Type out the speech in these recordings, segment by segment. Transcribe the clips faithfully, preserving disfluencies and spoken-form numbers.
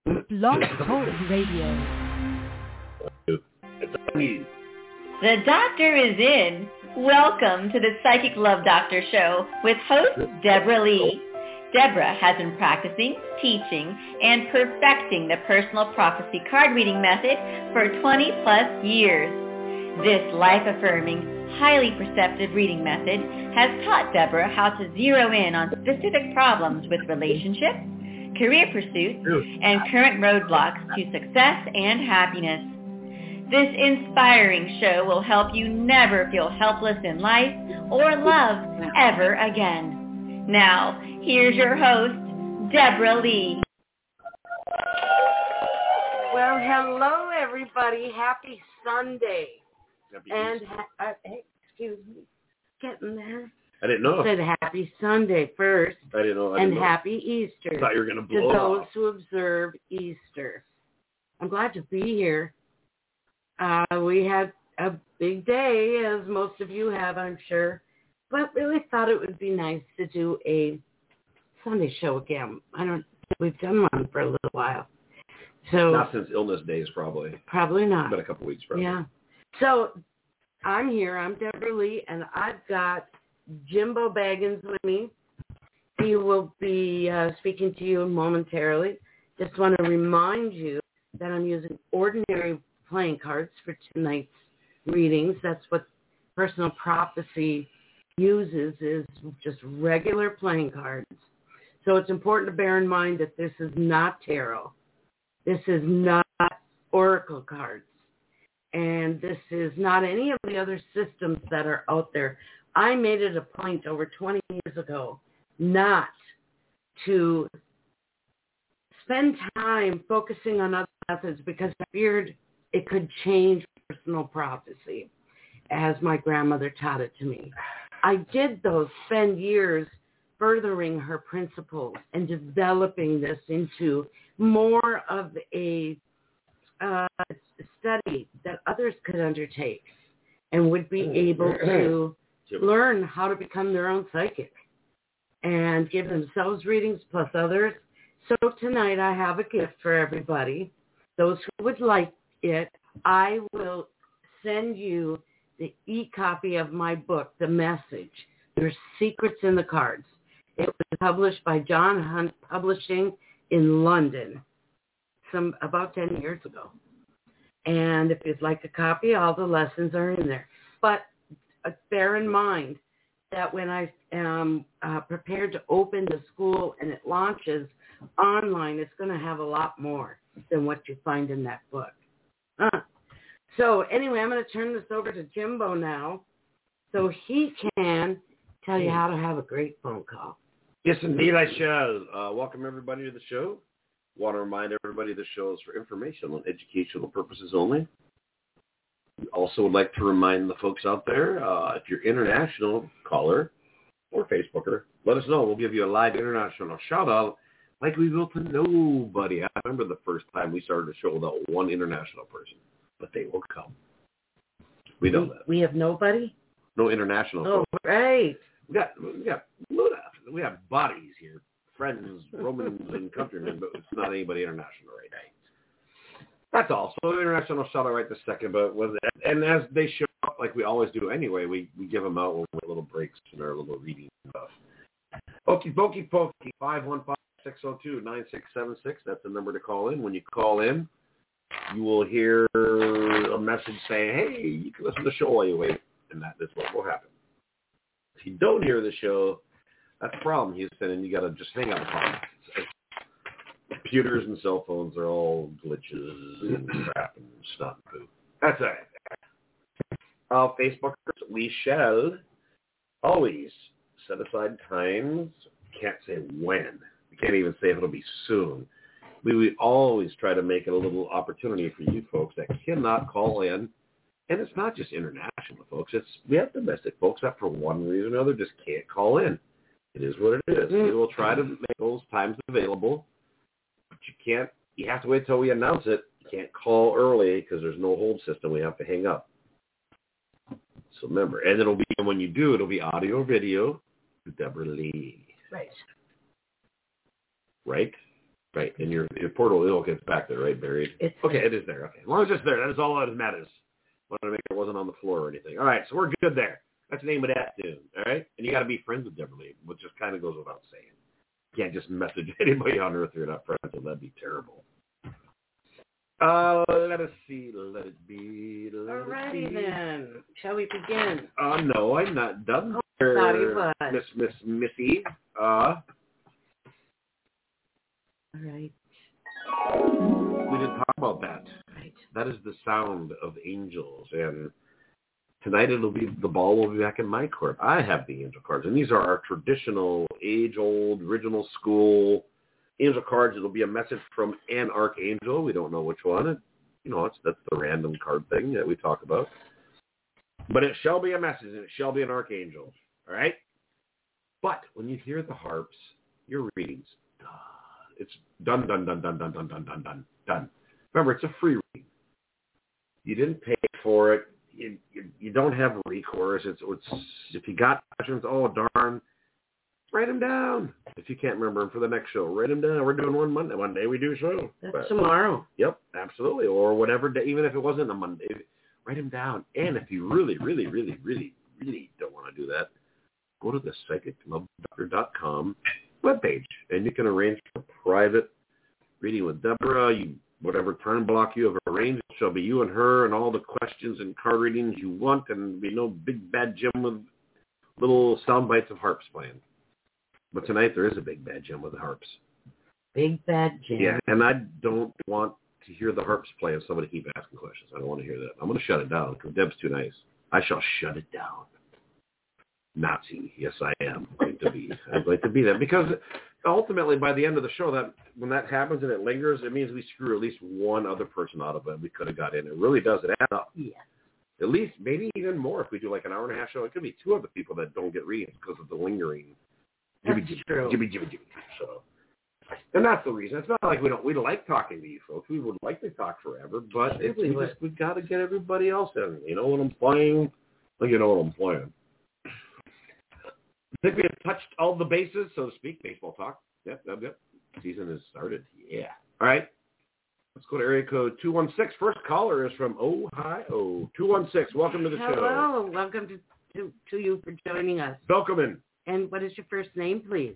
Blog Talk Radio. The doctor is in. Welcome to the Psychic Love Doctor Show with host Deborah Lee. Deborah has been practicing, teaching, and perfecting the personal prophecy card reading method for twenty plus years. This life-affirming, highly perceptive reading method has taught Deborah how to zero in on specific problems with relationships, career pursuits, and current roadblocks to success and happiness. This inspiring show will help you never feel helpless in life or love ever again. Now, here's your host, Deborah Lee. Well, hello, everybody. Happy Sunday. Happy and, ha- uh, hey, excuse me, getting there. I didn't know. I said happy Sunday first. I didn't know. I and didn't know. happy Easter. I thought you were going to blow to those off. who observe Easter. I'm glad to be here. Uh, we had a big day, as most of you have, I'm sure, but really thought it would be nice to do a Sunday show again. I don't think we've done one for a little while. So not since illness days, probably. Probably not. It's been a couple weeks, probably. Yeah. So I'm here. I'm Deborah Lee, and I've got Jimbo Baggins with me. He will be uh, speaking to you momentarily. Just want to remind you that I'm using ordinary playing cards for tonight's readings. That's what personal prophecy uses, is just regular playing cards. So it's important to bear in mind that this is not tarot. This is not oracle cards. And this is not any of the other systems that are out there. I made it a point over twenty years ago not to spend time focusing on other methods because I feared it could change personal prophecy, as my grandmother taught it to me. I did, though, spend years furthering her principles and developing this into more of a uh, study that others could undertake and would be able to learn how to become their own psychic and give themselves readings plus others. So tonight I have a gift for everybody. Those who would like it, I will send you the e-copy of my book, The Message. There's secrets in the cards. It was published by John Hunt Publishing in London some about ten years ago. And if you'd like a copy, all the lessons are in there. But uh, bear in mind that when I am uh, prepared to open the school and it launches online, it's going to have a lot more than what you find in that book. Uh, so anyway, I'm going to turn this over to Jimbo now so he can tell you how to have a great phone call. Yes, indeed, I shall. Uh, welcome, everybody, to the show. Want to remind everybody the show is for informational and educational purposes only. We also would like to remind the folks out there, uh, if you're international caller or Facebooker, let us know. We'll give you a live international shout-out like we will to nobody. I remember the first time we started a show without one international person, but they will come. We know we, that. We have nobody? No international. Oh, folks. right. We got, we got, we have bodies here, friends, Romans, and countrymen, but it's not anybody international right now. That's all. So international shout-out right this second, but was it, and as they show up, like we always do anyway, we, we give them out when we have little breaks in our little reading stuff. Okie dokie pokey, five one five, six oh two, nine six seven six. That's the number to call in. When you call in, you will hear a message saying, hey, you can listen to the show while you wait, and that is what will happen. If you don't hear the show, that's the problem, Houston, and you got to just hang up the phone. Computers and cell phones are all glitches and crap and snot and poo. That's all right. Uh, Facebookers, we shall always set aside times. Can't say when. We can't even say if it'll be soon. We would always try to make it a little opportunity for you folks that cannot call in. And it's not just international folks. It's we have domestic folks that for one reason or another just can't call in. It is what it is. We will try to make those times available. But you can't, you have to wait till we announce it. You can't call early because there's no hold system. We have to hang up. So remember, and it'll be, when you do, it'll be audio, video, Deborah Lee. Right. Right? Right, and your, your portal, okay, it's back there, right, buried? It's okay, it is there. Okay, as long as it's there, that is all that matters. Wanted to make sure it wasn't on the floor or anything. All right, so we're good there. That's the name of that tune, all right? And you got to be friends with Deborah Lee, which just kind of goes without saying. You can't just message anybody on Earth you're not friends with. That'd be terrible. Uh, let us see. Let it be. Let All righty it be. then. Shall we begin? Uh, no, I'm not done. Oh, thought you was. Miss Miss Missy. Uh, All right. we didn't talk about that. Right. That is the sound of angels, and tonight it'll be the ball will be back in my court. I have the angel cards, and these are our traditional, age-old, original school angel cards. It'll be a message from an archangel. We don't know which one. It, you know, it's that's the random card thing that we talk about. But it shall be a message, and it shall be an archangel. All right? But when you hear the harps, your readings, it's done, done, done, done, done, done, done, done, done, done. Remember, it's a free reading. You didn't pay for it. You, you, you don't have recourse. It's, it's if you got questions, oh, darn, write them down. If you can't remember them for the next show, write them down. We're doing one Monday. One day we do a show. That's but, tomorrow. Yep, absolutely. Or whatever day, even if it wasn't a Monday, write them down. And if you really, really, really, really, really don't want to do that, go to the psychic love doctor dot com webpage, and you can arrange a private reading with Deborah. You, whatever time block you have arranged, it shall be you and her and all the questions and card readings you want, and there'll be no big bad Jim with little sound bites of harps playing. But tonight there is a big bad Jim with the harps. Big bad Jim. Yeah, and I don't want to hear the harps play and somebody keep asking questions. I don't want to hear that. I'm going to shut it down because Deb's too nice. I shall shut it down. Nazi, yes I am going to be. I'm going to be that because ultimately by the end of the show, that when that happens and it lingers, it means we screw at least one other person out of it. We could have got in. It really does. It adds up. Yeah. At least maybe even more if we do like an hour and a half show. It could be two other people that don't get readings because of the lingering. That's Jibby, true. Jibby, jibby, jibby. So, and that's the reason. It's not like we don't we like talking to you folks. We would like to talk forever, but it's, we just we got to get everybody else in. You know what I'm playing? Well, you know what I'm playing. I think we have touched all the bases, so to speak. Baseball talk. Yep, yep, yep. Season has started. Yeah. All right. Let's go to area code two one six. First caller is from Ohio. two one six. Welcome to the Hello. show. Hello. Welcome to, to, to you for joining us. Welcome in. And what is your first name, please?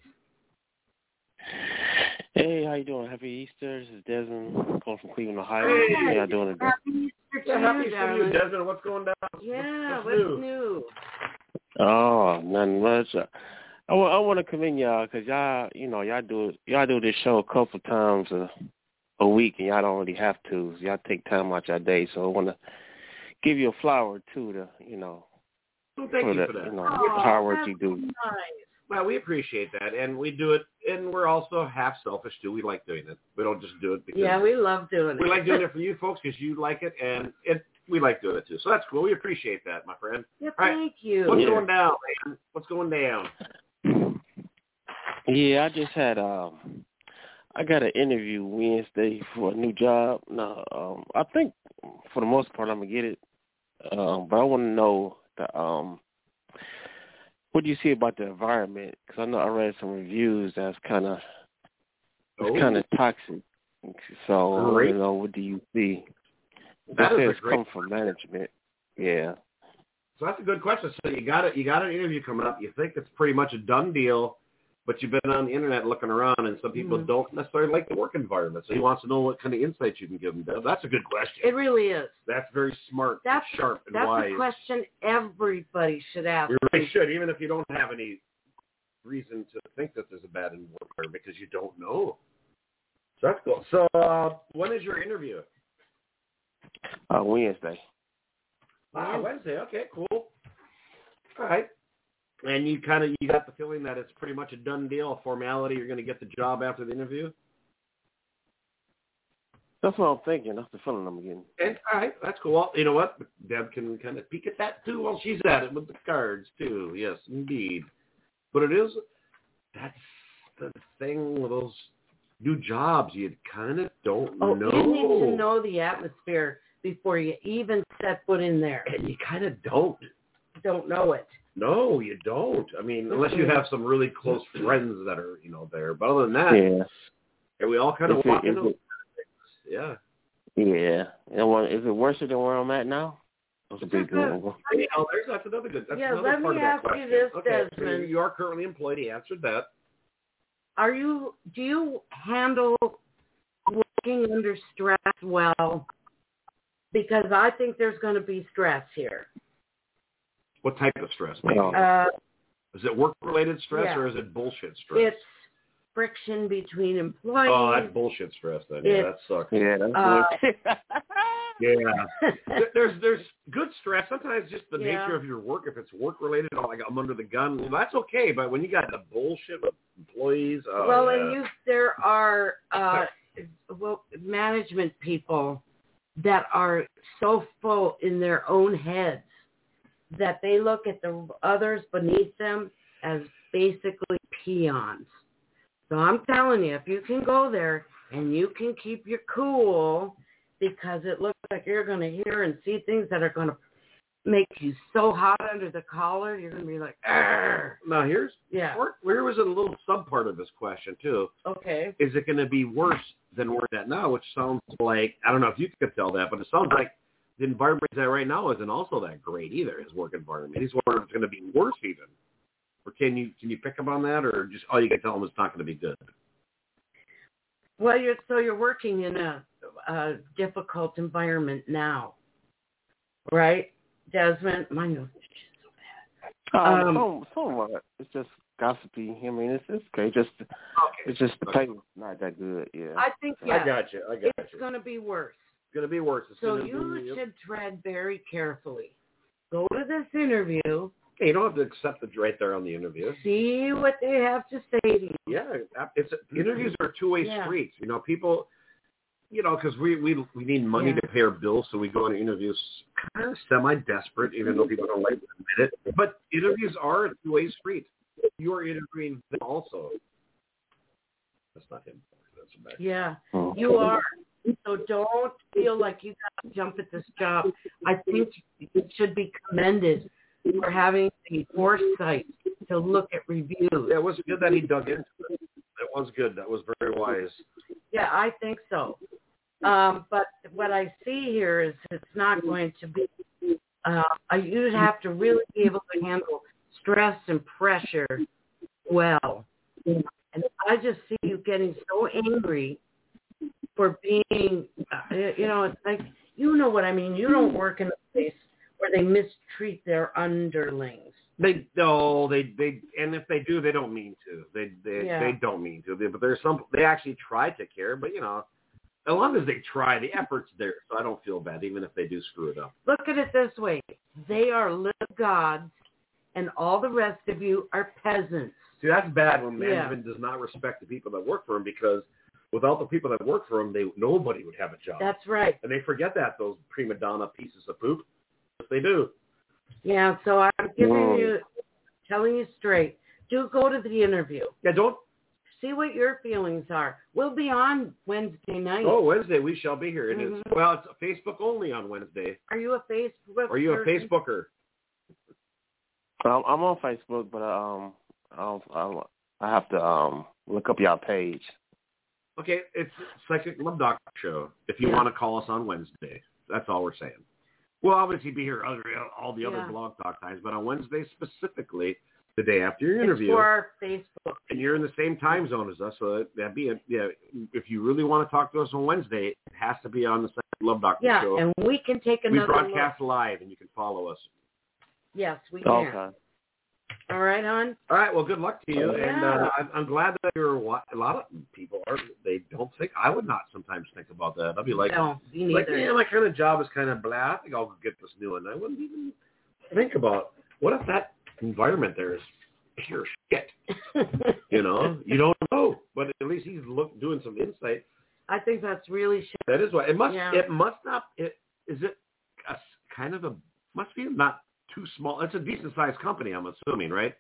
Hey, how you doing? Happy Easter. This is Desmond calling from Cleveland, Ohio. Hey. How y'all doing today? Happy Easter to Yeah, happy you, to see darling. you, Desmond. What's going down? Yeah, what's, what's, what's new? new? Oh, nothing much. I, I want to commend y'all because y'all, you know, y'all do y'all do this show a couple times a, a week, and y'all don't really have to. Y'all take time out your day, so I want to give you a flower too, to you know, Well, thank for you the, for that. you know, Oh, the hard work that's you do. Nice. Well, we appreciate that, and we do it, and we're also half selfish too. We like doing it. We don't just do it because Yeah, we love doing it. we like doing it for you folks because you like it, and it we like doing it too. So that's cool. We appreciate that, my friend. Yeah, All right. thank you. What's Yeah. going down, man? What's going down? Yeah, I just had um, I got an interview Wednesday for a new job. Now, um, I think for the most part I'm gonna get it, um, but I want to know the um, what do you see about the environment? Because I know I read some reviews that's kind of Oh. it's kind of toxic. So I want Great. to know, what do you see? That They is say a it's great come from management. Yeah. So that's a good question. So you got it. You got an interview coming up. You think it's pretty much a done deal, but you've been on the internet looking around, and some people Mhm. don't necessarily like the work environment. So he wants to know what kind of insights you can give them. Deb. That's a good question. It really is. That's very smart, That's and sharp, and That's wise. a question everybody should ask. You really should, even if you don't have any reason to think that there's a bad environment because you don't know. So that's cool. So uh, when is your interview? Uh, Wednesday. Ah, Wednesday. Okay, cool. All right. And you kind of you got the feeling that it's pretty much a done deal, a formality. You're going to get the job after the interview. That's what I'm thinking. That's the feeling I'm getting. And all right, that's cool. Well, you know what? Deb can kind of peek at that too while she's at it with the cards too. Yes, indeed. But it is that's the thing with those new jobs. You kind of don't Oh, know. you need to know the atmosphere before you even set foot in there. And you kind of don't. Don't know it. No, you don't. I mean, unless you have some really close friends that are, you know, there. But other than that, Yeah. And we all kind of Is walk it- into is it. Yeah. Yeah. And what, is it worse than where I'm at now? That's a big good one. Hey, oh, there's, that's another good. That's Yeah, another let part me of that ask you question. this, okay, so Desmond. you are currently employed. He answered that. Are you? Do you handle working under stress well? Because I think there's going to be stress here. What type of stress? Maybe? Oh. Uh, Is it work-related stress yeah. or is it bullshit stress? It's friction between employees. Oh, that's bullshit stress then. Yeah, that sucks. Yeah, that's Uh, good. Yeah. There- there's there's good stress. Sometimes just the Yeah. nature of your work. If it's work-related, oh, like I'm under the gun, well, that's okay. But when you got the bullshit with employees, oh, well, yeah. and you, there are uh, well management people that are so full in their own heads that they look at the others beneath them as basically peons. So I'm telling you, if you can go there and you can keep your cool, because it looks like you're going to hear and see things that are going to make you so hot under the collar, you're going to be like, argh. Now here's Yeah. or, here was a little sub part of this question too. Okay. Is it going to be worse than where it's at now? Which sounds like, I don't know if you could tell that, but it sounds like the environment he's at right now isn't also that great either. His work environment. He's wondering if it's going to be worse even. Or can you can you pick up on that, or just all you can tell him it's not going to be good? Well, you're so you're working in a, a difficult environment now, right, Desmond? My nose is so bad. Um, Um, some, some of it, it's just gossipy. I mean, it's it's okay. Just Okay. it's just the pay not that good. Yeah. I think I yeah, got you. I got it's you. going to be worse. It's going to be worse. It's So gonna you be, should tread very carefully. Go to this interview, Hey, you don't have to accept it right there on the interview. see what they have to say to you. Yeah, it's interviews are two-way Yeah. streets. You know, people, you know, because we, we we need money Yeah. to pay our bills, so we go to interviews kind of semi-desperate, even though people don't like to admit it. But interviews are a two-way street. You are interviewing them also. That's not him. That's a bad. Yeah, Oh. you are. So don't feel like you got to jump at this job. I think you should be commended for having the foresight to look at reviews. Yeah, it was good that he dug into it. That was good. That was very wise. Yeah, I think so. Um, but what I see here is it's not going to be, uh, you'd have to really be able to handle stress and pressure well. And I just see you getting so angry for being, uh, you know, it's like, you know what I mean. You don't work in a place where they mistreat their underlings. They no, they they and if they do, they don't mean to. They they Yeah. they don't mean to. They, but there's some they actually try to care, but you know, as long as they try, the effort's there. So I don't feel bad, even if they do screw it up. Look at it this way. They are little gods, and all the rest of you are peasants. See, that's bad when Yeah. management does not respect the people that work for them, because without the people that work for them, they nobody would have a job. That's right. And they forget that, those prima donna pieces of poop. Yes, they do. Yeah, so I'm giving Whoa. you, telling you straight, do go to the interview. Yeah, don't. See what your feelings are. We'll be on Wednesday night. Oh, Wednesday we shall be here. It is Mhm. well, it's Facebook only on Wednesday. Are you a Facebook? Are you a person? Facebooker? Um, I'm on Facebook, but um, I don't, I, don't, I have to um look up y'all page. Okay, it's Psychic Love Doctor Show. If you Yeah. want to call us on Wednesday, that's all we're saying. We'll obviously be here other all the other Yeah. blog talk times, but on Wednesday specifically, the day after your It's interview, for our Facebook. and you're in the same time zone as us, so that'd be a, yeah. If you really want to talk to us on Wednesday, it has to be on the Psychic Love Doctor Yeah, Show. and we can take We another broadcast look. live, and you can follow us. Yes, we can. Okay. All right, hon? All right. Well, good luck to you, and Yeah. uh, I'm, I'm glad that you're a lot of people are. They don't think. I would not sometimes think about that. I'd be like, No, me like, neither. yeah, my kind of job is kind of blah. I think I'll get this new one. I wouldn't even think about what if that environment there is pure shit. You know, you don't know, but at least he's look doing some insight. I think that's really shit. That is why it must. Yeah. It must not. It is it a s- kind of a must be not too small. It's a decent sized company, I'm assuming, right?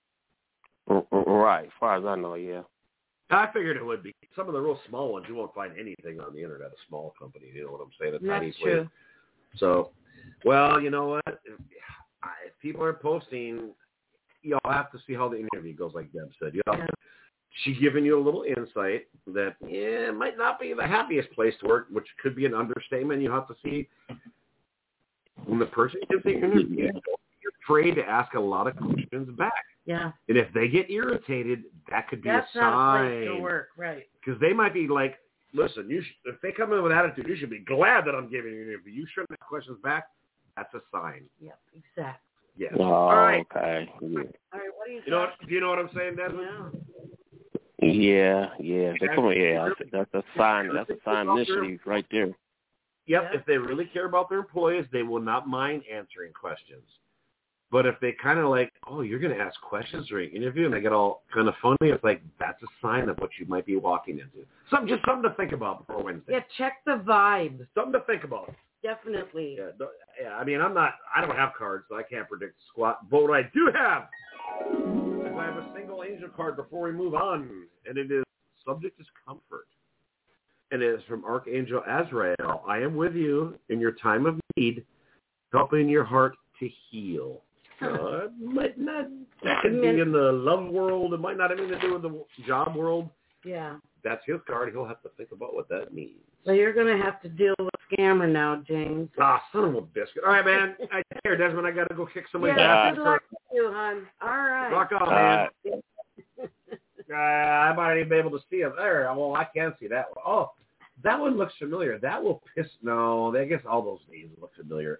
R- r- Right. As far as I know, yeah. I figured it would be. Some of the real small ones, you won't find anything on the internet. A small company, you know what I'm saying? A tiny That's place. true. So, well, you know what? If, if people are posting, you'll have to see how the interview goes, like Deb said. You'll have Yeah. to she's giving you a little insight that yeah, it might not be the happiest place to work, which could be an understatement. You have to see when the person gives the interview, you're afraid to ask a lot of questions back. Yeah. And if they get irritated, that could be That's a sign. not a place to work, right? Because they might be like, listen, you should, if they come in with attitude, you should be glad that I'm giving you an interview. You shouldn't have questions back. That's a sign. Yep, exactly. Yes. Oh, All right. okay. Yeah. All right, what are you You know what, do you know what I'm saying, Desmond? Yeah. Yeah, yeah. They come on, yeah, that's a sign. That's a sign initially right there. Yep, Yeah. if they really care about their employees, they will not mind answering questions. But if they kind of like, oh, you're going to ask questions during an interview, and they get all kind of funny, it's like, that's a sign of what you might be walking into. Something, just something to think about before Wednesday. Yeah, check the vibe. Something to think about. Definitely. Yeah, don't- yeah, I mean, I'm not, I don't have cards, so I can't predict squat. But what I do have is I have a single angel card before we move on, and it is subject is comfort. And it is from Archangel Azrael. I am with you in your time of need, helping your heart to heal. Uh, it might not, that could be in the love world. It might not have anything to do with the job world. Yeah. That's his card. He'll have to think about what that means. So you're going to have to deal with scammer now, James. Ah, son of a biscuit. All right, man. I here, Desmond. I got to go kick somebody's Yeah, ass. good luck to you, hon. All right. Rock on, man. Uh, I might even be able to see it there. Well, I can see that one. Oh, that one looks familiar. That will piss. No, I guess all those names look familiar.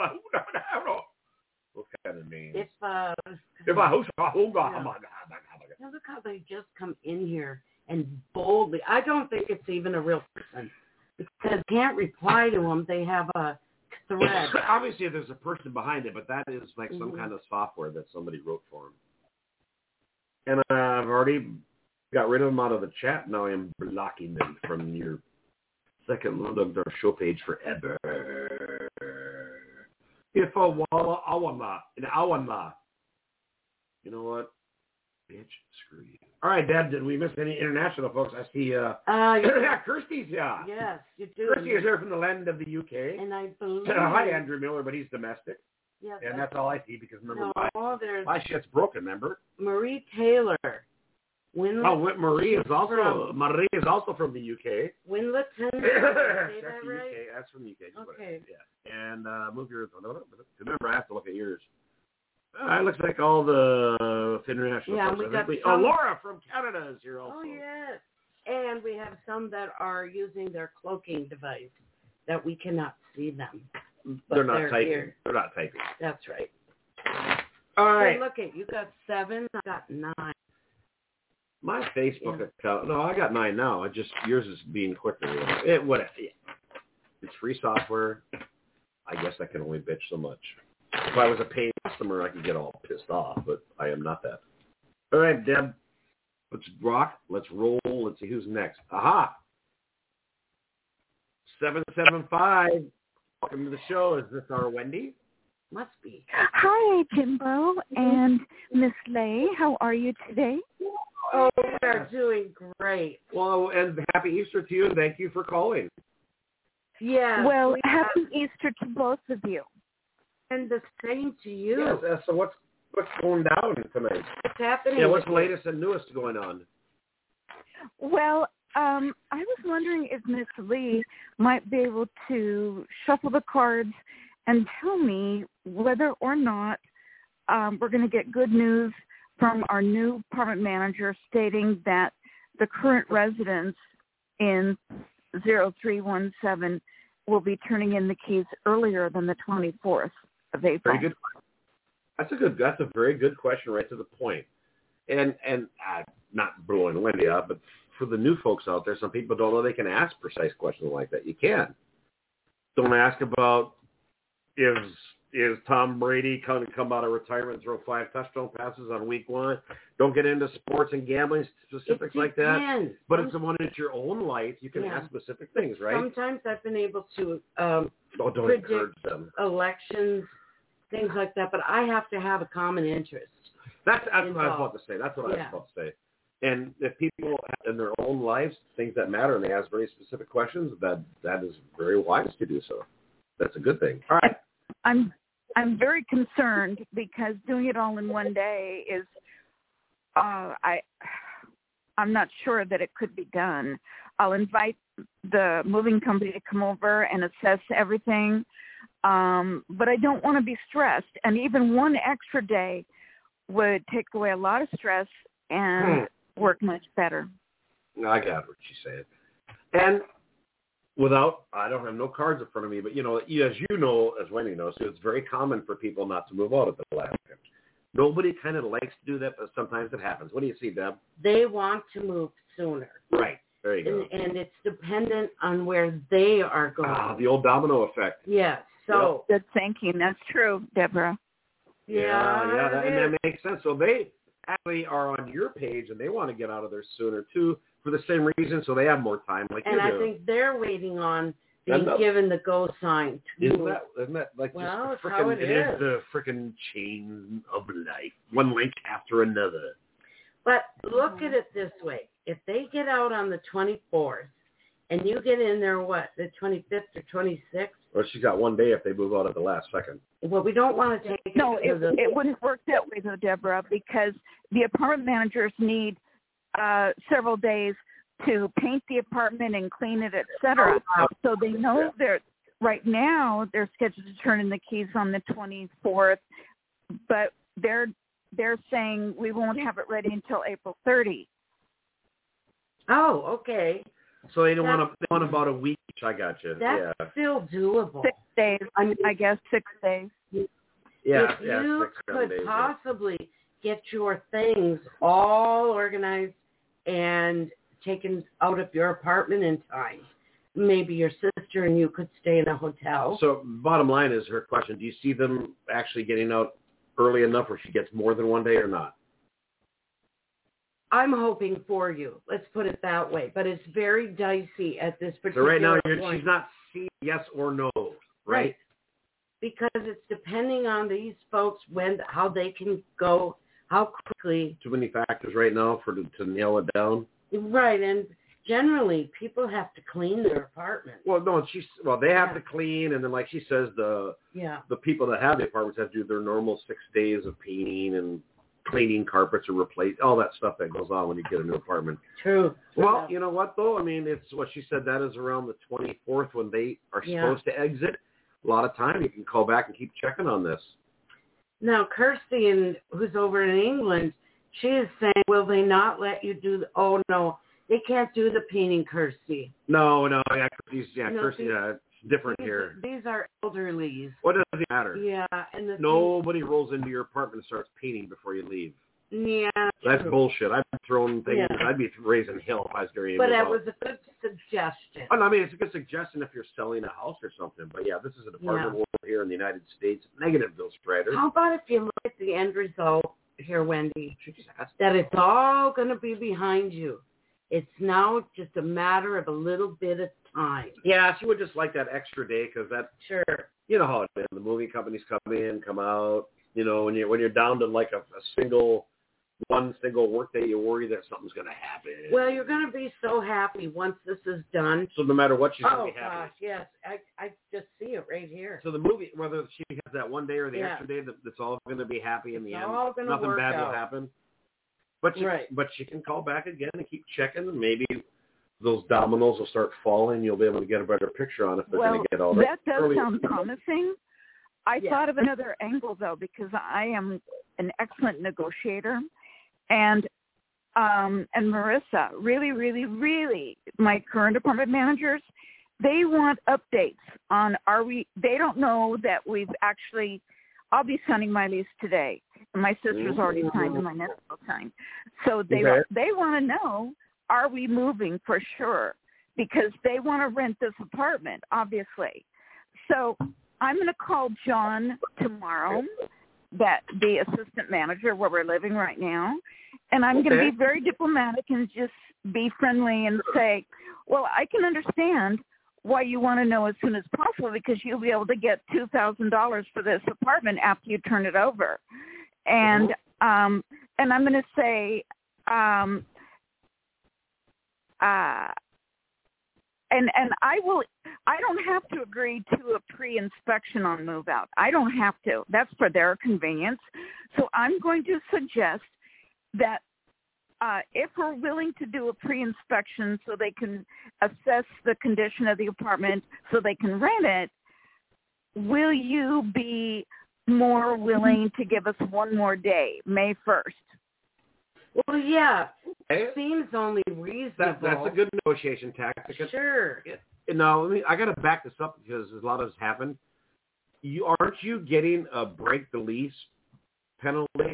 What kind of name? If, uh, If I host, oh, yeah. Now look how they just come in here and boldly. I don't think it's even a real person because can't reply to them. They have a thread. Obviously, there's a person behind it, but that is like some Mhm. kind of software that somebody wrote for him. And uh, I've already got rid of them out of the chat. Now I'm blocking them from your second load of their show page forever. If a walla awana, an awana. You know what? Bitch, screw you. All right, Dad, did we miss any international folks? I see, uh, Uh, yeah, Kirsty's, yeah. yes, you do. Kirsty is here from the land of the U K. And I believe. Hi, Andrew Miller, but he's domestic. Yes, And that's all I see because remember, no, my, there's my shit's broken, remember? Marie Taylor. Winlet, Oh, Whit- Marie is also, from- Marie is also from the U K. Winlet Tender. Did I That's say that the right? U K. That's from the U K. Just Okay. whatever. Yeah. And uh, move yours. Remember, I have to look at yours. Uh, it looks like all the international Yeah, folks. we I think got we, some- oh, Laura from Canada is here also. Oh, yes. And we have some that are using their cloaking device that we cannot see them. But They're not they're typing. here. They're not typing. That's right. All Hey, right. look at you got seven. I got nine. My Facebook Yeah. account. No, I got nine now. I just yours is being quicker. It whatever. It's free software. I guess I can only bitch so much. If I was a paid customer, I could get all pissed off, but I am not that. All right, Deb. Let's rock. Let's roll. Let's see who's next. Aha. Seven seven five. Welcome to the show. Is this our Wendy? Must be. Hi, Jimbo and Miss Lay. How are you today? Oh, we are doing great. Well, and happy Easter to you, and thank you for calling. Yeah. Well, we happy have- Easter to both of you. and the same to you. Yes. Uh, so what's what's going down tonight? What's happening? Yeah. What's with the you? latest and newest going on? Well, um, I was wondering if Miss Lee might be able to shuffle the cards and tell me whether or not um, we're going to get good news from our new apartment manager stating that the current residents in zero three one seven will be turning in the keys earlier than the twenty-fourth of April. Very good. That's a good. That's a very good question, right to the point. And and uh, not blowing Wendy up, but for the new folks out there, some people don't know they can ask precise questions like that. You can. Don't ask about is is Tom Brady going to come out of retirement and throw five touchdown passes on week one? Don't get into sports and gambling specifics It like that. depends. But it's someone in your own life. You can Yeah. ask specific things, right? Sometimes I've been able to um, Oh, don't predict encourage them. elections, things like that, but I have to have a common interest. That's, that's what I was involved. about to say. That's what I was Yeah. about to say. And if people have in their own lives things that matter and they ask very specific questions, that that is very wise to do so. That's a good thing. All right. I'm I'm very concerned because doing it all in one day is uh, I I'm not sure that it could be done. I'll invite the moving company to come over and assess everything, um, but I don't want to be stressed. And even one extra day would take away a lot of stress and hmm. work much better. I got what she said. And without, I don't have no cards in front of me, but, you know, as you know, as Wendy knows, it's very common for people not to move out at the last minute. Nobody kind of likes to do that, but sometimes it happens. What do you see, Deb? They want to move sooner. Right. There you go. And, and it's dependent on where they are going. Ah, the old domino effect. Yes. So yep. Good thinking. That's true, Deborah. Yeah, yeah, yeah that, and that makes sense. So they actually are on your page, and they want to get out of there sooner, too, for the same reason, so they have more time like and you do. And I think they're waiting on being the, given the go sign. To isn't that, isn't that like well, just the frickin', it, it is. is the freaking chain of life, one link after another. But look at it this way. If they get out on the twenty-fourth, and you get in there, what, the twenty-fifth or twenty-sixth? Well, she's got one day if they move out at the last second. Well, we don't want to take no, it. No, it, it wouldn't work that way, though, Deborah, because the apartment managers need uh, several days to paint the apartment and clean it, et cetera. So they know yeah. they're, right now, they're scheduled to turn in the keys on the twenty-fourth, but they're they're saying we won't have it ready until April thirtieth. Oh, okay. So they don't want to, they want about a week. I got you. That's yeah. still doable. Six days, I, mean, I guess six days. Yeah, if yeah, you six, could days, possibly yeah. get your things all organized and taken out of your apartment in time, maybe your sister and you could stay in a hotel. So bottom line is her question, do you see them actually getting out early enough where she gets more than one day or not? I'm hoping for you. Let's put it that way. But it's very dicey at this particular point. So right now you're, she's not seeing yes or no, right? right? Because it's depending on these folks when how they can go, how quickly. Too many factors right now for to, to nail it down. Right, and generally people have to clean their apartment. Well, no, she's well they have yeah. to clean, and then like she says, the yeah the people that have the apartments have to do their normal six days of painting and cleaning carpets or replace all that stuff that goes on when you get a new apartment. True. Well, yeah. you know what though? I mean, it's what she said. That is around the twenty-fourth when they are yeah. supposed to exit. A lot of time you can call back and keep checking on this. Now, Kirsty, and who's over in England, she is saying, will they not let you do the, oh, no, they can't do the painting, Kirsty. No, no, yeah, Kirsty's, yeah, no, Kirsty, these, yeah, it's different these, here. These are elderlies. What does it matter? Yeah. and the Nobody thing, rolls into your apartment and starts painting before you leave. Yeah. That's true. bullshit. I'd be throwing things. Yeah. I'd be raising hell if I was going to. But that out. was a good suggestion. Oh, no, I mean, it's a good suggestion if you're selling a house or something. But, yeah, this is an apartment yeah. world here in the United States. Negative Bill Strider. How about if you look at the end result here, Wendy, that it's all going to be behind you. It's now just a matter of a little bit of time. Yeah, she would just like that extra day because that, sure. you know how it is. The movie companies come in, come out. You know, when you're, when you're down to like a, a single, one single work day, you worry that something's going to happen. Well, you're going to be so happy once this is done. So no matter what, she's oh, going to be happy. Oh, gosh, yes. I, I just see it right here. So the movie, whether she has that one day or the yeah. extra day, that, that's all going to be happy in the it's end. All gonna Nothing work bad out. will happen. But she, right. but she can call back again and keep checking, and maybe those dominoes will start falling. You'll be able to get a better picture on if they're well, going to get all that. that does early. sound promising. I yeah. thought of another angle, though, because I am an excellent negotiator. And um, and Marissa, really, really, really, my current apartment managers, they want updates on are we, they don't know that we've actually, I'll be signing my lease today. And my sister's mm-hmm. already signed and my nephew will sign. So they, okay. they want to know, are we moving for sure? Because they want to rent this apartment, obviously. So I'm going to call John tomorrow, that the assistant manager where we're living right now, and I'm okay. going to be very diplomatic and just be friendly and say, well, I can understand why you want to know as soon as possible because you'll be able to get two thousand dollars for this apartment after you turn it over. And mm-hmm. um, and I'm going to say, um, uh, and and I will. I don't have to agree to a pre-inspection on move out. I don't have to. That's for their convenience. So I'm going to suggest that uh, if we're willing to do a pre-inspection so they can assess the condition of the apartment so they can rent it, will you be more willing to give us one more day, May first? Well, yeah, it seems only reasonable. That, that's a good negotiation tactic. Sure. Now, let me, I got to back this up because a lot of this happened. You aren't you getting a break the lease penalty?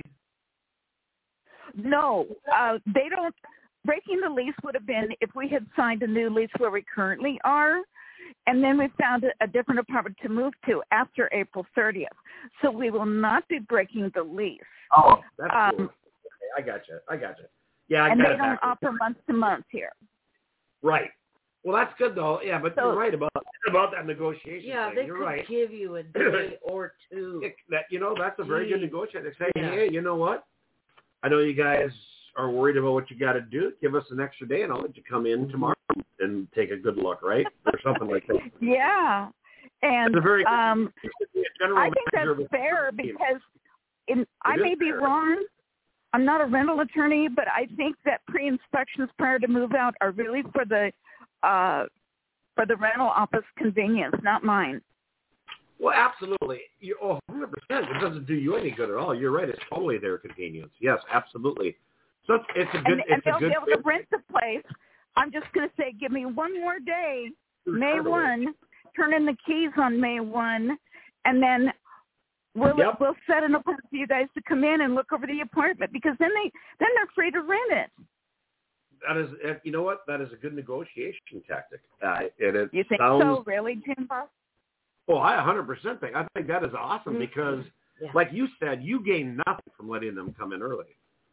No, uh, they don't. Breaking the lease would have been if we had signed a new lease where we currently are, and then we found a, a different apartment to move to after April thirtieth. So we will not be breaking the lease. Oh, that's um, cool. Okay, I got you. I got you. Yeah, I and got they it don't backwards. offer month to month here. Right. Well, that's good though. Yeah, but So, you're right about about that negotiation. Yeah, thing. they you're could right. give you a day or two. It, that you know, that's a very good Jeez. negotiation. They say, Yeah. hey, you know what? I know you guys are worried about what you got to do. Give us an extra day, and I'll let you come in tomorrow and take a good look, right, or something like that. Yeah, and It's a very um, general I think manager of that's a fair team. because in, I is may be fair. wrong. I'm not a rental attorney, but I think that pre-inspections prior to move out are really for the uh, for the rental office convenience, not mine. Well, absolutely. You, oh, one hundred percent. It doesn't do you any good at all. You're right. It's totally their convenience. Yes, absolutely. So it's, it's a good. And, and it's they'll a good be able to rent the place. I'm just going to say, give me one more day, May Totally. first, turn in the keys on May first, and then we'll Yep. we'll set an appointment for you guys to come in and look over the apartment because then they then they're free to rent it. That is, you know what? That is a good negotiation tactic. Uh, and it You think sounds, so, really, Jimbo? Well, I one hundred percent think. I think that is awesome because, Yeah. like you said, you gain nothing from letting them come in early.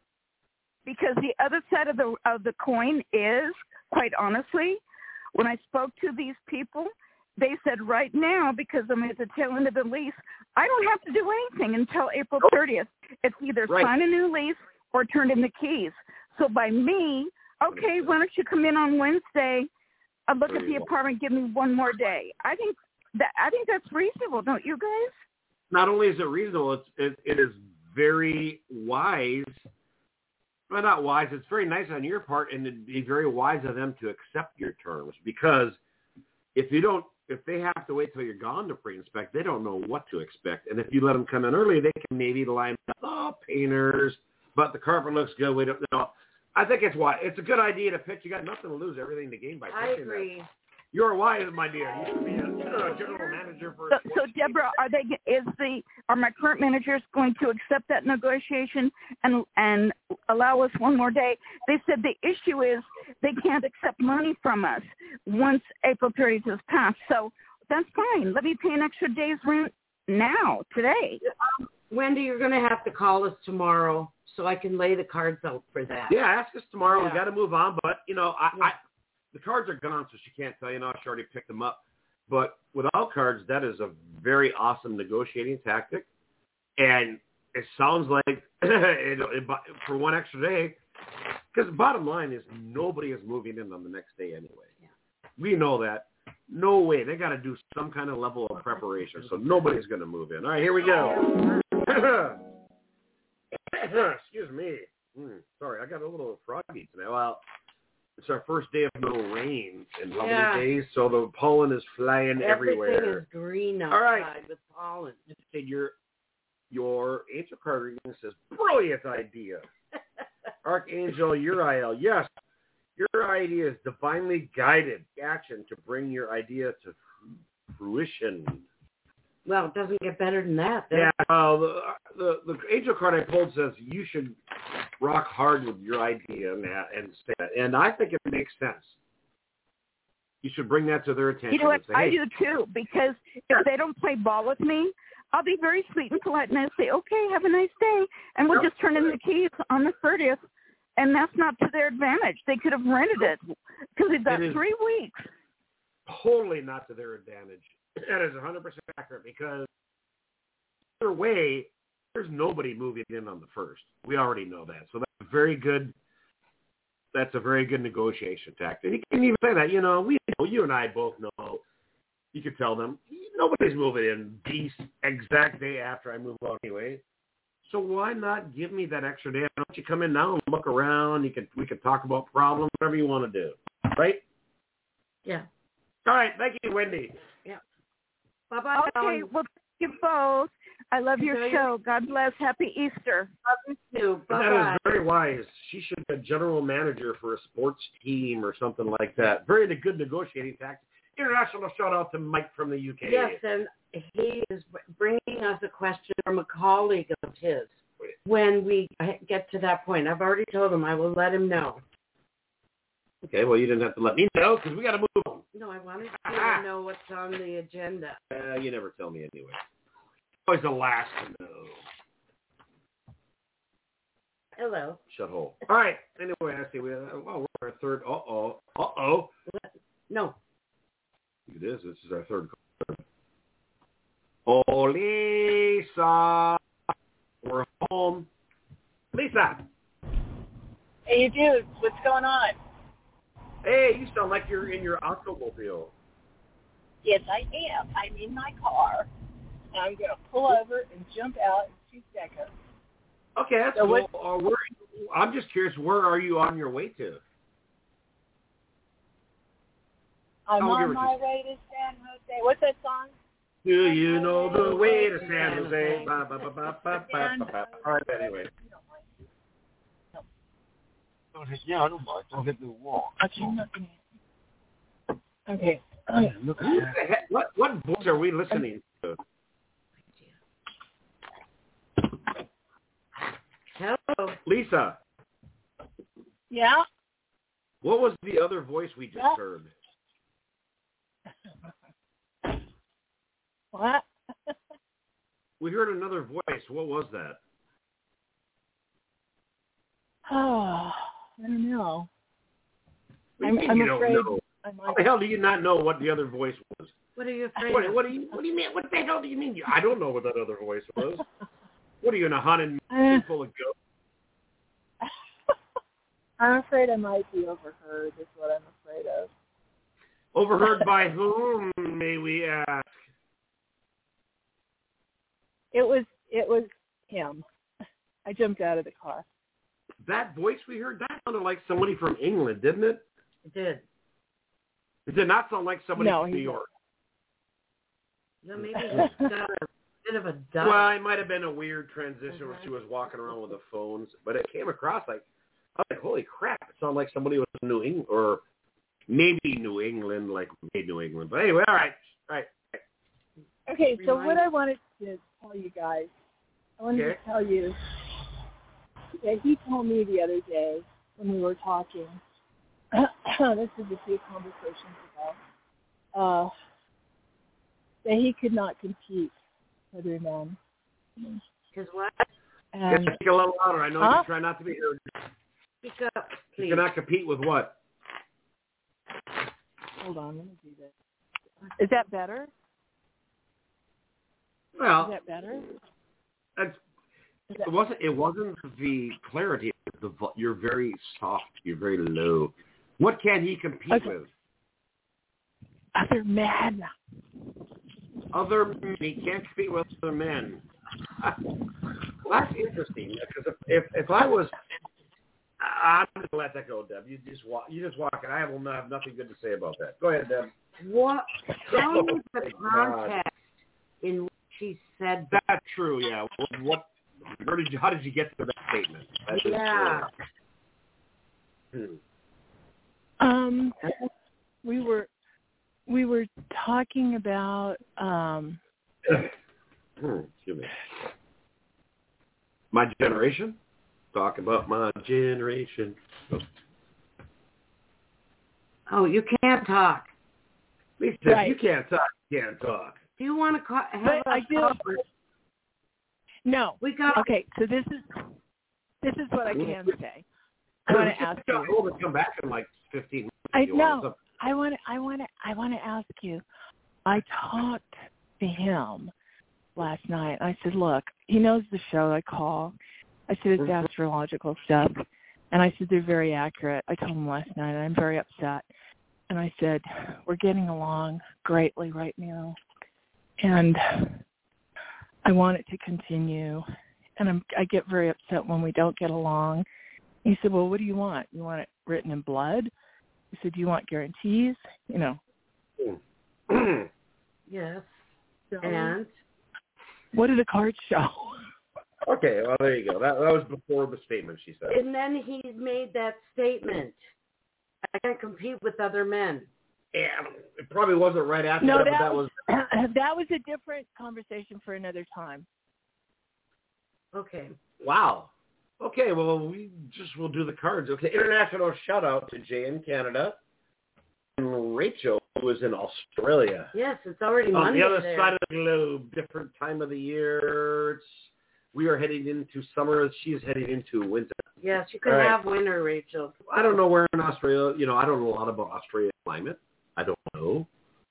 Because the other side of the of the coin is, quite honestly, when I spoke to these people, they said right now, because I'm at the tail end of the lease, I don't have to do anything until April thirtieth. It's either Right. sign a new lease or turn in the keys. So by me, okay, why don't you come in on Wednesday, uh, look at the apartment, give me one more day. I think that I think that's reasonable, don't you guys? Not only is it reasonable, it's it, it is very wise. Well, not wise. It's very nice on your part, and it'd be very wise of them to accept your terms because if you don't, if they have to wait till you're gone to pre-inspect, they don't know what to expect. And if you let them come in early, they can maybe line up, oh, painters, but the carpet looks good. We don't know. I think it's why it's a good idea to pitch. You got nothing to lose, everything to gain by I pitching agree. that. You're wise, my dear. You should be a uh, general manager for. So, so Deborah, are they? Is the are my current managers going to accept that negotiation and and allow us one more day? They said the issue is they can't accept money from us once April thirtieth has passed. So that's fine. Let me pay an extra day's rent now, today. Wendy, you're going to have to call us tomorrow so I can lay the cards out for that. Yeah, ask us tomorrow. Yeah. We got to move on, but you know, I, Yeah. I the cards are gone, so she can't tell you. No, she already picked them up. But without cards, that is a very awesome negotiating tactic, and it sounds like it, it, for one extra day. Because the bottom line is nobody is moving in on the next day anyway. Yeah. We know that. No way. They got to do some kind of level of preparation, so nobody's going to move in. All right, here we go. Excuse me. Mm, sorry, I got a little froggy today. Well, it's our first day of no rain in how Yeah. many days? So the pollen is flying Everything everywhere. is green outside All right. with pollen. And your your angel card reading says, brilliant idea. Archangel Uriel, yes, your idea is divinely guided action to bring your idea to fruition. Well, it doesn't get better than that. does Yeah, it? uh, the, the the angel card I pulled says you should rock hard with your idea and that, and say that. And I think it makes sense. You should bring that to their attention. You know what? And say, I hey, do too, because if they don't play ball with me, I'll be very sweet and polite, and I'll say, okay, have a nice day, and we'll Yep. just turn in the keys on the thirtieth, and that's not to their advantage. They could have rented it because they've got It is- three weeks. totally not to their advantage. That is one hundred percent accurate because either way, there's nobody moving in on the first. We already know that. So that's a very good, that's a very good negotiation tactic. You can even say that, you know, we know, you and I both know. You could tell them, nobody's moving in the exact day after I move out anyway. So why not give me that extra day? Why don't you come in now and look around? You can we can talk about problems, whatever you want to do, right? Yeah. All right. Thank you, Wendy. Yeah. Bye bye. Okay. Well, thank you both. I love your Enjoy show. God bless. Happy Easter. Love you too. Bye That bye. is very wise. She should be a general manager for a sports team or something like that. Very good negotiating tactic. International shout out to Mike from the U K. Yes, and he is bringing us a question from a colleague of his when we get to that point. I've already told him I will let him know. Okay, well, you didn't have to let me know because we got to move on. No, I wanted you to know what's on the agenda. Uh, you never tell me anyway. Always the last to know. Hello. Shut hole. All right. Anyway, I see. We, uh, well, we're our third. Uh-oh. Uh-oh. No. It is. This is our third call. Oh, Lisa. We're home. Lisa. Hey, you dudes. What's going on? Hey, you sound like you're in your automobile. Yes, I am. I'm in my car. And I'm going to pull over and jump out in two seconds. Okay, that's so cool. Uh, where, I'm just curious, where are you on your way to? I'm oh, on my way to San Jose. What's that song? Do you know the way to San Jose? Ba, ba, ba, ba, ba, ba, ba, ba. All right, anyway. Yeah, I don't mind. Don't get the wall. Okay, I'm not going to. Okay. Yeah, look at that. What, what voice are we listening to? Hello. Lisa. Yeah? What was the other voice we just yeah. heard? What? We heard another voice. What was that? Oh, I don't know. What do you I'm, mean I'm you afraid. don't know? I might... How the hell do you not know what the other voice was? What are you afraid What, of? what do you What do you mean? What the hell do you mean? I don't know what that other voice was. What are you in a haunted mansion full of ghosts? I'm afraid I might be overheard. Is what I'm afraid of. Overheard by whom, may we ask? It was. It was him. I jumped out of the car. That voice we heard, that sounded like somebody from England, didn't it? It did. It did not sound like somebody no, from New York. No, maybe he's got a bit of a duck. Well, it might have been a weird transition Mm-hmm. where she was walking around with the phones, but it came across like, I was like, holy crap, it sounded like somebody was from New England, or maybe New England, like made New England. But anyway, all right, all right. Okay, so Remind- what I wanted to tell you guys, I wanted Okay. to tell you that he told me the other day when we were talking, this is a few conversations ago, uh, that he could not compete with other men. His what? And, Speak a little louder. I know huh? you try not to be heard. Speak up, please. You cannot compete with what? Hold on, let me do this. Is that better? Well, Is that better? That's, Is that, it wasn't. It wasn't the clarity. It was the vo- you're very soft. You're very low. What can he compete Okay. with? other men. Other men. He can't compete with other men. Well, that's interesting because if, if if I was, I'm going to let that go, Deb. You just walk. You just walk it. I will not have nothing good to say about that. Go ahead, Deb. What? Tell me the Oh, God. context in which he said that. That's true. Yeah. What? what where did you? How did you get to that statement? That is Yeah. true. Um, we were we were talking about um. Hmm. Excuse me. My generation? Talk about my generation. Oh, you can't talk. Lisa, Right. you can't talk. You can't talk. Do you want to call? Have But us I do. call- No. We got. Okay, so this is this is what I can say. I want to ask you. We'll come back in like fifteen minutes. I if you want. know. I want to. I want to. I want to ask you. I talked to him last night. I said, "Look, he knows the show I call." I said it's Mhm. astrological stuff, and I said they're very accurate. I told him last night, and I'm very upset. And I said, "We're getting along greatly right now, and I want it to continue." and I'm, I get very upset when we don't get along. He said, well, what do you want? You want it written in blood? He said, do you want guarantees? You know. Yes. So, And? What do the cards show? Okay, well, there you go. That, that was before the statement, she said. And then he made that statement. I can't compete with other men. Yeah, it probably wasn't right after no, that, that, but that was... was that was a different conversation for another time. Okay. Wow. Okay, well, we just will do the cards. Okay, international shout-out to Jay in Canada and Rachel, who is in Australia. Yes, it's already On Monday the other there. side of the globe, different time of the year. It's, we are heading into summer. She's heading into winter. Yes, you can All right. have winter, Rachel. I don't know where in Australia. You know, I don't know a lot about Australian climate. I don't know.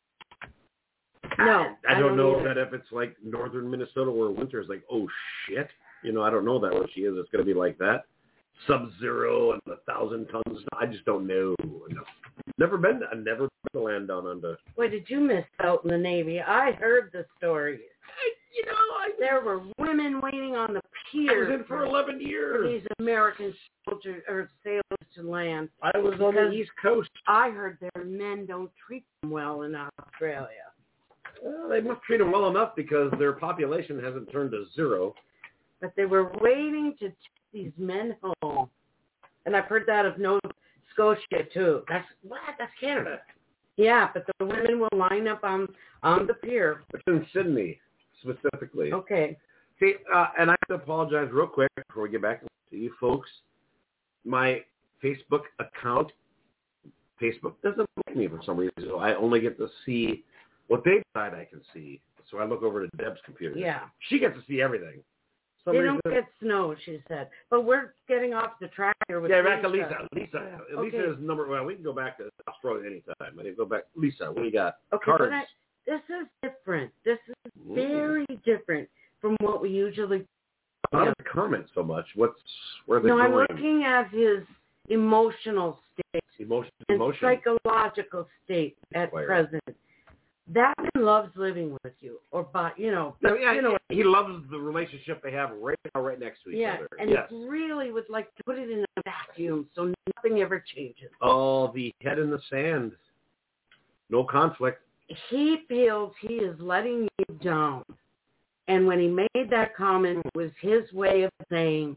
No, I, I, I don't, don't know either. that if it's like northern Minnesota where winter is like, oh, shit. You know, I don't know that where she is. It's going to be like that. Sub-zero and a thousand tons. I just don't know. No. Never been. I've never been to land down under. Boy, did you miss out in the Navy? I heard the story. I, you know, I, there were women waiting on the I pier was in for eleven for years. these American soldiers or sailors to land. I was on the East Coast. I heard their men don't treat them well in Australia. Well, they must treat them well enough because their population hasn't turned to zero. But they were waiting to take these men home. And I've heard that of Nova Scotia, too. That's what? That's Canada. Yeah, but the women will line up on, on the pier. It's in Sydney, specifically. Okay. See, uh, and I have to apologize real quick before we get back to you folks. My Facebook account, Facebook doesn't like me for some reason. So I only get to see what they decide I can see. So I look over to Deb's computer. Yeah. She gets to see everything. Some they reason, don't get snow, she said. But we're getting off the track here with Yeah, back Lisa. to Lisa. Lisa. Okay. Lisa is number well, we can go back to Australia anytime. I can go back. Lisa, what do you got? Okay, Cards. but I, this is different. This is Ooh. very different from what we usually Not a comment so much. What's where they're No, I'm going? looking at his emotional state Emotion. and Emotion. psychological state at Player. present. That man loves living with you, or by you know, No, yeah, you know, he loves the relationship they have right now, right next to each yeah, other. and yes. he really would like to put it in a vacuum so nothing ever changes. Oh, the head in the sand. No conflict. He feels he is letting you down, and when he made that comment, it was his way of saying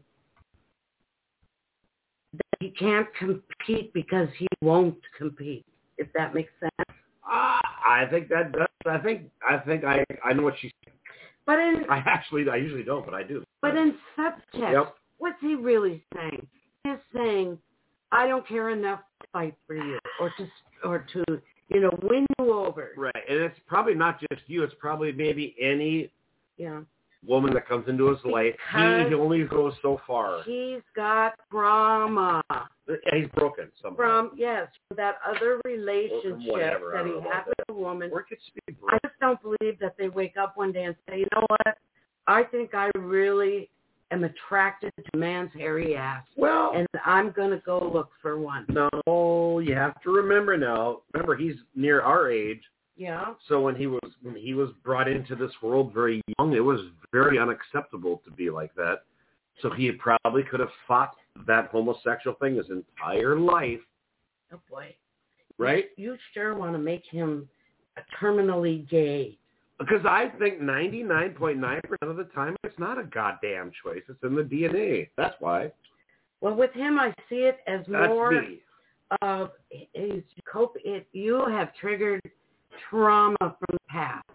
that he can't compete because he won't compete. If that makes sense. Uh, I think that does. I think. I think I. I know what she's. But in I actually. I usually don't, but I do. but in subtext, Yep. what's he really saying? He's saying, "I don't care enough to fight for you, or to or to you know win you over." Right, and it's probably not just you. It's probably maybe any Yeah. woman that comes into his life. Because He only goes so far. He's got trauma And he's broken somehow. from yes from that other relationship whatever, I that he don't know had about with a woman. Or it could be I broken. just don't believe that they wake up one day and say, "You know what? I think I really am attracted to a man's hairy ass, Well, and I'm gonna go look for one." no, you have to remember now. Remember, he's near our age. Yeah. So when he was when he was brought into this world very young, it was very unacceptable to be like that. So he probably could have fought that homosexual thing his entire life, Oh boy. right? You sure want to make him a terminally gay. Because I think ninety-nine point nine percent of the time it's not a goddamn choice. It's in the D N A. That's why. Well, with him, I see it as That's more me. of he's cope. It you have triggered trauma from the past,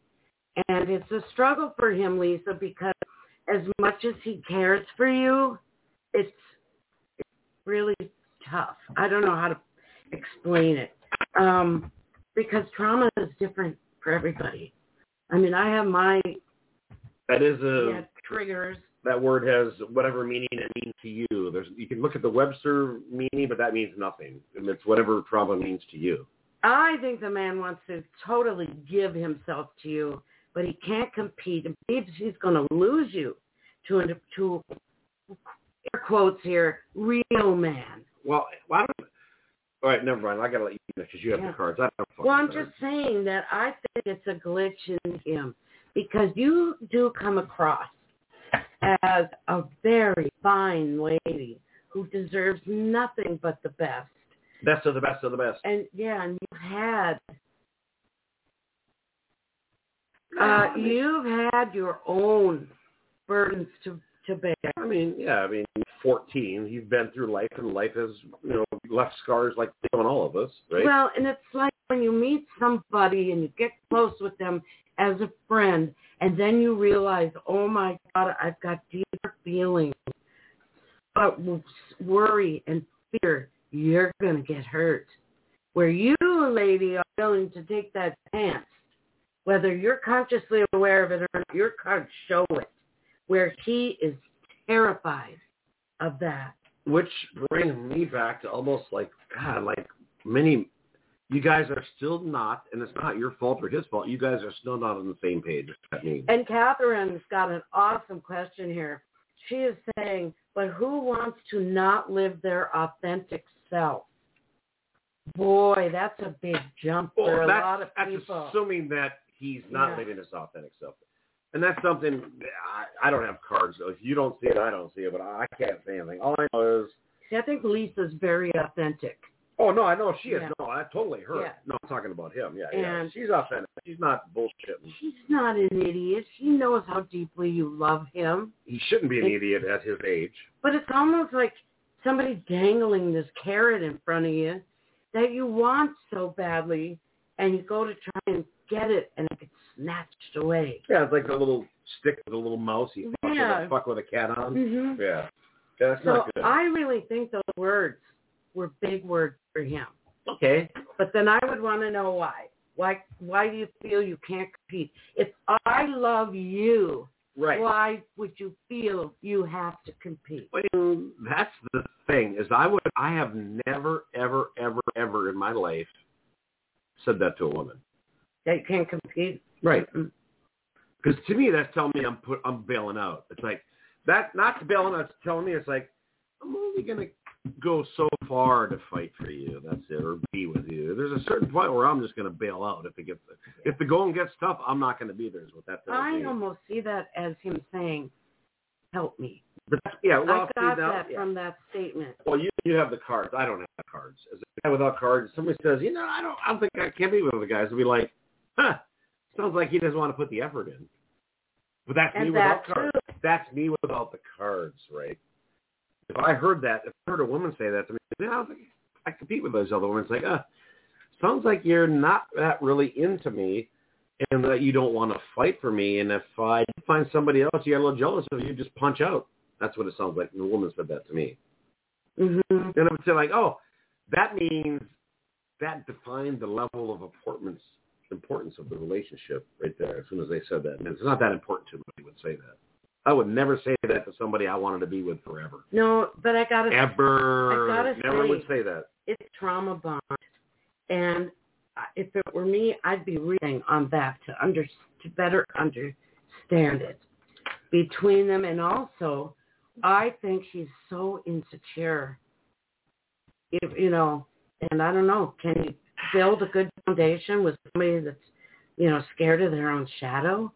and it's a struggle for him, Lisa, because as much as he cares for you, it's, it's really tough. I don't know how to explain it, um, because trauma is different for everybody. I mean, I have my That is a yeah, triggers. that word has whatever meaning it means to you. There's you can look at the Webster meaning, but that means nothing. And it's whatever trauma means to you. I think the man wants to totally give himself to you, but he can't compete and believes he's going to lose you to, to air quotes here, real man. Well, why don't? All right, never mind. I gotta let you finish because you have Yeah. the cards. I don't have Well, I'm cards. just saying that I think it's a glitch in him because you do come across as a very fine lady who deserves nothing but the best. Best of the best of the best. And yeah, and you had uh, you've had your own burdens to, to bear. I mean, yeah, I mean, fourteen, you've been through life, and life has, you know, left scars like on all of us, right? Well, and it's like when you meet somebody and you get close with them as a friend, and then you realize, oh my God, I've got deeper feelings, but worry and fear, you're going to get hurt. Where you, lady, are willing to take that chance, whether you're consciously aware of it or not, your cards show it, where he is terrified of that. Which brings me back to almost like, God, like many, you guys are still not, and it's not your fault or his fault, you guys are still not on the same page. That means. And Catherine's got an awesome question here. She is saying, but who wants to not live their authentic self? Boy, that's a big jump for well, a lot of that's people. Assuming that he's not yeah. living his authentic self. And that's something, I, I don't have cards, so if you don't see it, I don't see it, but I can't say anything. All I know is... See, I think Lisa's very authentic. Oh, no, I know she is. Yeah. No, I totally heard. Yeah. No, I'm talking about him. Yeah, and yeah. She's authentic. She's not bullshitting. She's not an idiot. She knows how deeply you love him. He shouldn't be an it, idiot at his age. But it's almost like somebody dangling this carrot in front of you that you want so badly, and you go to try and get it, and it gets snatched away. Yeah, it's like a little stick with a little mouse you fuck, yeah. with, a, fuck with a cat on. Mm-hmm. Yeah. yeah that's so not good. I really think those words were big words for him. Okay. But then I would want to know why. Why Why do you feel you can't compete? If I love you, right. why would you feel you have to compete? Well, that's the thing, is I would I have never, ever, ever, ever in my life said that to a woman. That you can't compete? Right. Because to me, that's telling me I'm put, I'm bailing out. It's like, that, not bailing out, it's telling me, it's like, I'm only going to go so far to fight for you. That's it, or be with you. There's a certain point where I'm just going to bail out. If it gets, if the going gets tough, I'm not going to be there. Is what that tells I me. almost see that as him saying, help me. But that's, yeah, well, I got see, now, that yeah. from that statement. Well, you you have the cards. I don't have cards. As a guy without cards, somebody says, you know, I don't, I don't think I can be with the guys. I'll be like, huh, sounds like he doesn't want to put the effort in. But that's and me that without cards. Too. That's me without the cards, right? If I heard that, if I heard a woman say that to me, I don't think I compete with those other women. It's like, uh, sounds like you're not that really into me, and that you don't want to fight for me. And if I find somebody else you get a little jealous of, you just punch out. That's what it sounds like. And the woman said that to me. Mm-hmm. And I would say, like, oh, that means that defined the level of importance importance of the relationship right there. As soon as they said that, and it's not that important to me. They would say that. I would never say that to somebody I wanted to be with forever. No, but I gotta ever I gotta never say, would say that. It's trauma bond, and if it were me, I'd be reading on that to under to better understand it between them, and also, I think she's so insecure. If you know, and I don't know, can you build a good foundation with somebody that's, you know, scared of their own shadow?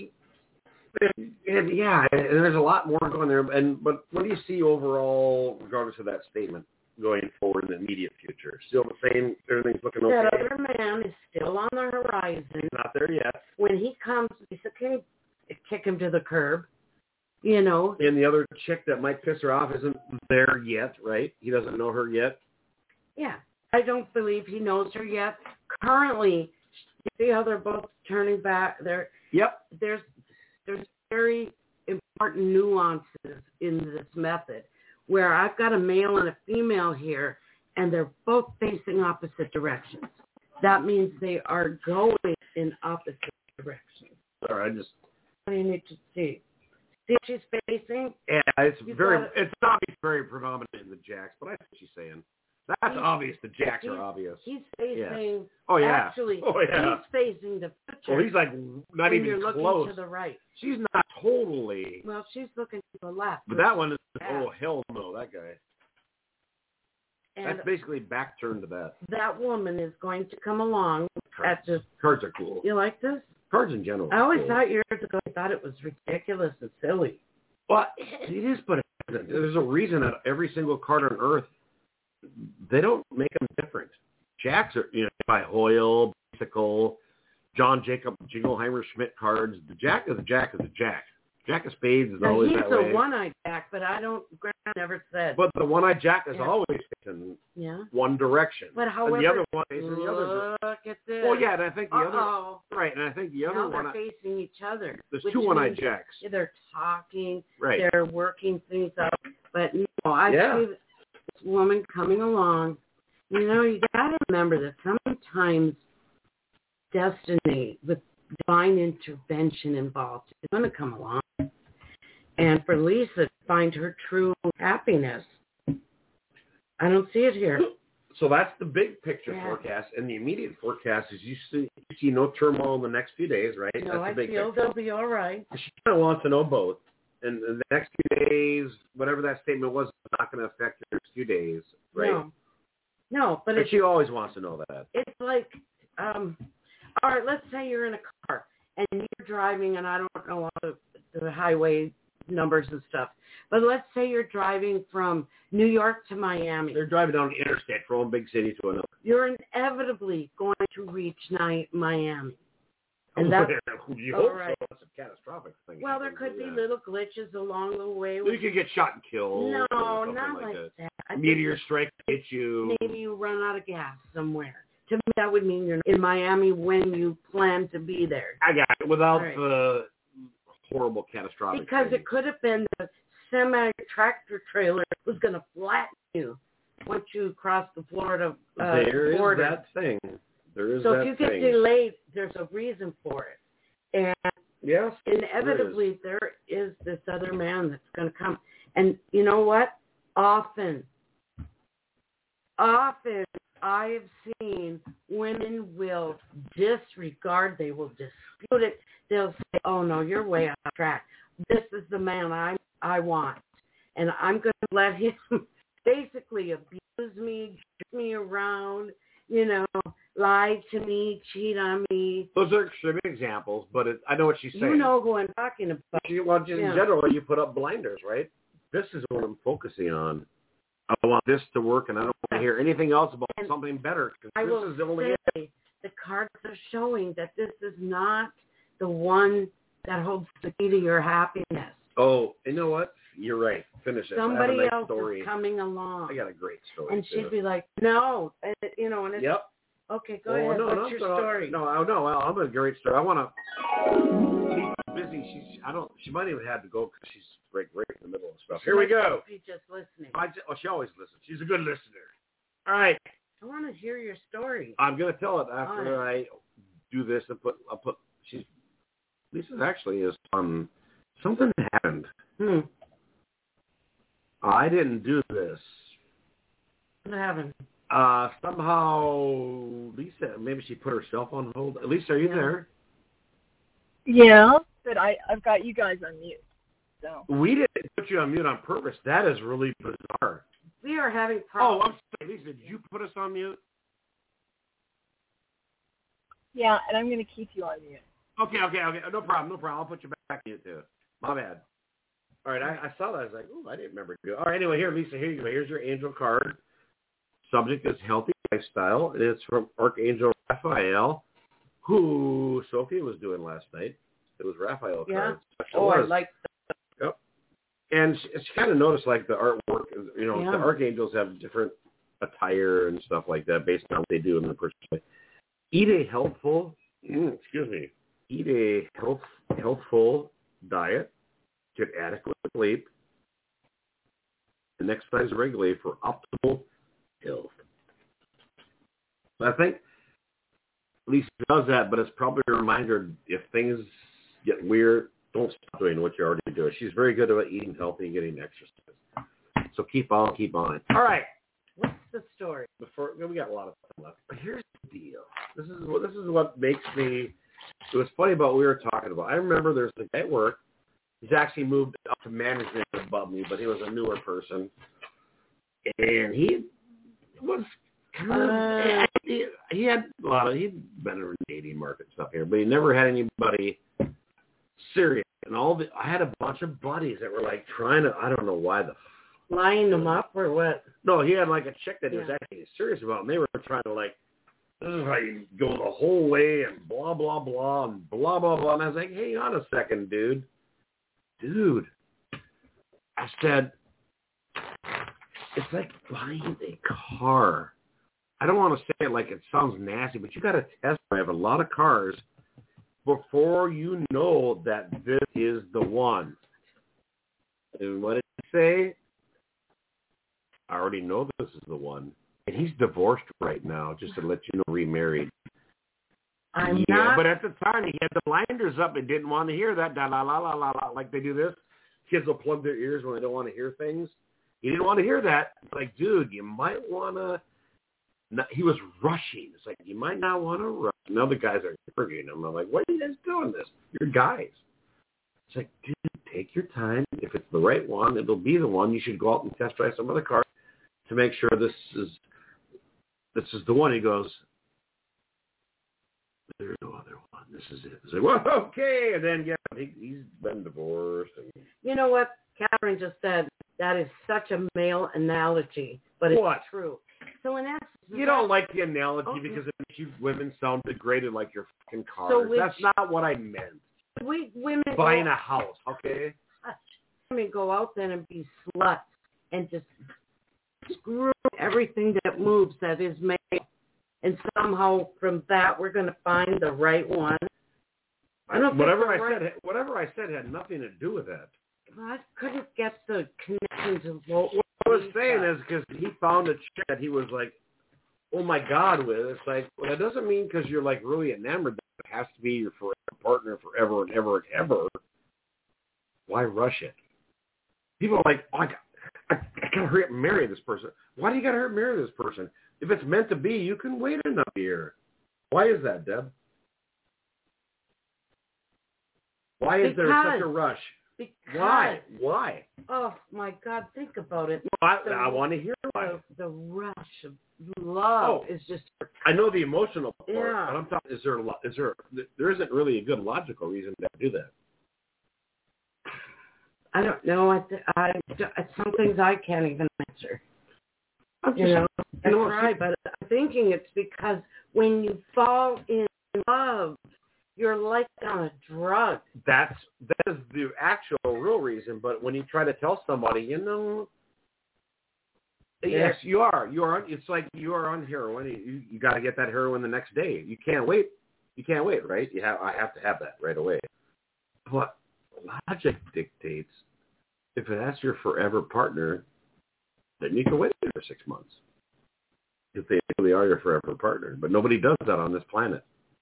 And yeah, and there's a lot more going there. And but what do you see overall, regardless of that statement, going forward in the immediate future? Still the same? Everything's looking okay? That other man is still on the horizon. Not there yet. When he comes, Lisa can kick him to the curb. You know. And the other chick that might piss her off isn't there yet, right? He doesn't know her yet. Yeah, I don't believe he knows her yet. Currently, you see how they're both turning back. They're yep. There's there's very important nuances in this method where I've got a male and a female here, and they're both facing opposite directions. That means they are going in opposite directions. Sorry, I just... What do you need to see? See what she's facing? Yeah, it's You've very, gotta, it's obvious, very predominant in the jacks, but I see what she's saying. That's obvious. The jacks are obvious. He's facing... Yeah. Oh, yeah. Actually, oh, yeah. he's facing the future. Oh, he's like not when even you're close. looking to the right. She's not totally... Well, she's looking to the left. But that one is... Yeah. Oh, hell no, that guy. And that's basically back turned to that. That woman is going to come along Cards. at just... Cards are cool. You like this? Cards in general. I always cool. thought years ago I thought it was ridiculous and silly. Well, it is, but there's a reason that every single card on Earth, they don't make them different. Jacks are, you know, by Hoyle, Bicycle, John Jacob, Jingleheimer Schmidt cards. The Jack is a Jack is a Jack. Jack of Spades is now, always he's that way. He's a one-eyed Jack, but I don't, Graham never said. But the one-eyed Jack is yeah. always facing yeah. one direction. But however, and the other one facing the other direction. Look at this. Well, yeah, and I think the Uh-oh. other, right, and I think the other now one. they're facing each other. There's two one-eyed means, Jacks. Yeah, they're talking. Right. They're working things out. But no, I yeah. see this woman coming along. You know, you got to remember that sometimes destiny with divine intervention involved is going to come along. And for Lisa to find her true happiness, I don't see it here. So that's the big picture yeah. forecast. And the immediate forecast is you see, you see no turmoil in the next few days, right? No, that's the I big feel picture. they'll be all right. She kind of wants to know both. And in the next few days, whatever that statement was, is not going to affect the next few days, right? No, no but, but it's, she always wants to know that. It's like, um, all right, let's say you're in a car and you're driving, and I don't know all the, the highway numbers and stuff, but let's say you're driving from New York to Miami. They're driving down the interstate from one big city to another. You're inevitably going to reach ni- Miami. And that's you all hope right. so. That's a catastrophic thing. Well, there could be that. little glitches along the way. You could get shot and killed. No, or not like, like that. that. I Meteor strike hit you. Maybe you run out of gas somewhere. To me, that would mean you're in Miami when you plan to be there. I got it. Without right. the horrible catastrophic Because thing. it could have been the semi-tractor trailer was going to flatten you once you cross the Florida uh, there is border. that thing. There is so that if you get thing. delayed, there's a reason for it. And yes, inevitably there is. there is this other man that's going to come. And you know what? Often, often I have seen women will disregard, they will dispute it. They'll say, oh, no, you're way off track. This is the man I I want. And I'm going to let him basically abuse me, jerk me around, you know, lie to me, cheat on me. Those are extreme examples, but it, I know what she's saying. You know who I'm talking about. She, well, just yeah. in general, you put up blinders, right? This is what I'm focusing on. I want this to work, and I don't want to hear anything else about and something better. I this will is the only say it. the cards are showing that this is not the one that holds the key to your happiness. Oh, you know what? You're right. Finish it. Somebody I have a nice else story. is coming along. I got a great story. And too. she'd be like, no. And it, you know, and it's, yep. okay, go oh, ahead. No, What's no, your no, story? No, no, no. I'm a great story. I want to. She's busy. She's. I don't. She might even have to go because she's right, right in the middle of stuff. She Here we go. Be just listening. I just, well, she always listens. She's a good listener. All right. I want to hear your story. I'm gonna tell it after right. I do this and put. I'll put. She's. Lisa's actually is um something happened. Hmm. I didn't do this. What happened? Uh, somehow, Lisa, maybe she put herself on hold. Lisa, are you Yeah. there? Yeah, but I, I've got you guys on mute. So We didn't put you on mute on purpose. That is really bizarre. We are having Oh, problems. I'm sorry. Lisa, did you put us on mute? yeah, and I'm going to keep you on mute. Okay, okay, okay. No problem, no problem. I'll put you back on mute, too. My bad. All right, I, I saw that. I was like, oh, I didn't remember to do it. All right, anyway, here, Lisa, here you go. Here's your angel card. Subject is healthy lifestyle. It's from Archangel Raphael, who Sophie was doing last night. It was Raphael Yeah. cards. Oh, I was. like Yep. And she, she kind of noticed, like, the artwork, is, you know, Yeah. the archangels have different attire and stuff like that based on what they do in their personal life. Eat a healthful, mm, excuse me, eat a health, healthful diet, get adequate sleep, and exercise regularly for optimal health. I think Lisa does that, but it's probably a reminder if things get weird, don't stop doing what you're already doing. She's very good about eating healthy and getting exercise. So keep on, keep on. All right. What's the story? Before we got a lot of time left, but here's the deal. This is what this is what makes me. It was funny about what we were talking about. I remember there's a guy at work. He's actually moved up to management above me, but he was a newer person, and he was kind of. Uh, he, he had a lot of. He'd been in the dating market stuff here, but he never had anybody serious And all the, I had a bunch of buddies that were like trying to, I don't know why the. Line them up or what? No, he had like a chick that he Yeah. was actually serious about, and they were trying to like, this is how you go the whole way and blah, blah, blah, and blah, blah, blah. And I was like, hey, on a second, dude. Dude. I said, it's like buying a car. I don't want to say it like it sounds nasty, but you got to test drive a lot of cars before you know that this is the one. And what did he say? I already know this is the one. And he's divorced right now, just to let you know, remarried. I'm yeah, not. but at the time, he had the blinders up and didn't want to hear that, da la la la la la, like they do this. Kids will plug their ears when they don't want to hear things. He didn't want to hear that. Like, dude, you might want to. He was rushing. It's like, you might not want to rush. And other guys are interviewing him. I'm like, why are you guys doing this? You're guys. It's like, dude, take your time. If it's the right one, it'll be the one. You should go out and test drive some other cars to make sure this is this is the one. He goes, there's no other one. This is it. It's like, well, okay. And then, yeah, he, he's been divorced. And... You know what Catherine just said? That is such a male analogy, but it's what? true. So in essence, you don't like the analogy okay. because it makes you women sound degraded like your fucking cars. So which, That's not what I meant. We women buying go, a house, okay? Women go out then and be sluts and just screw everything that moves that is male, and somehow from that we're going to find the right one. I don't whatever I right. said, whatever I said had nothing to do with that. I couldn't get the connection to what, what I was saying is because he found a chick that he was like, oh my God, with. It's like, well, that doesn't mean because you're like really enamored that it has to be your forever partner forever and ever and ever. Why rush it? People are like, oh, I got, I, I gotta hurry up and marry this person. Why do you gotta hurry up and marry this person? If it's meant to be, you can wait another year. Why is that, Deb? Why is because, there such a rush? Because, why? Why? Oh my God, think about it. No, I, the, I want to hear why. The, the rush of love oh, is just. I know the emotional part, yeah. but I'm talking. Is there? Is there? There isn't really a good logical reason to do that. I don't know. I, I, I some things I can't even answer. I'm you know, I you know, try, but I'm thinking it's because when you fall in love, you're like on a drug. That's that is the actual real reason. But when you try to tell somebody, you know, yeah. yes, you are. You are. It's like you are on heroin. You you got to get that heroin the next day. You can't wait. You can't wait, right? You have. I have to have that right away. But logic dictates if that's your forever partner, then you can wait for six months. If they really are your forever partner, but nobody does that on this planet.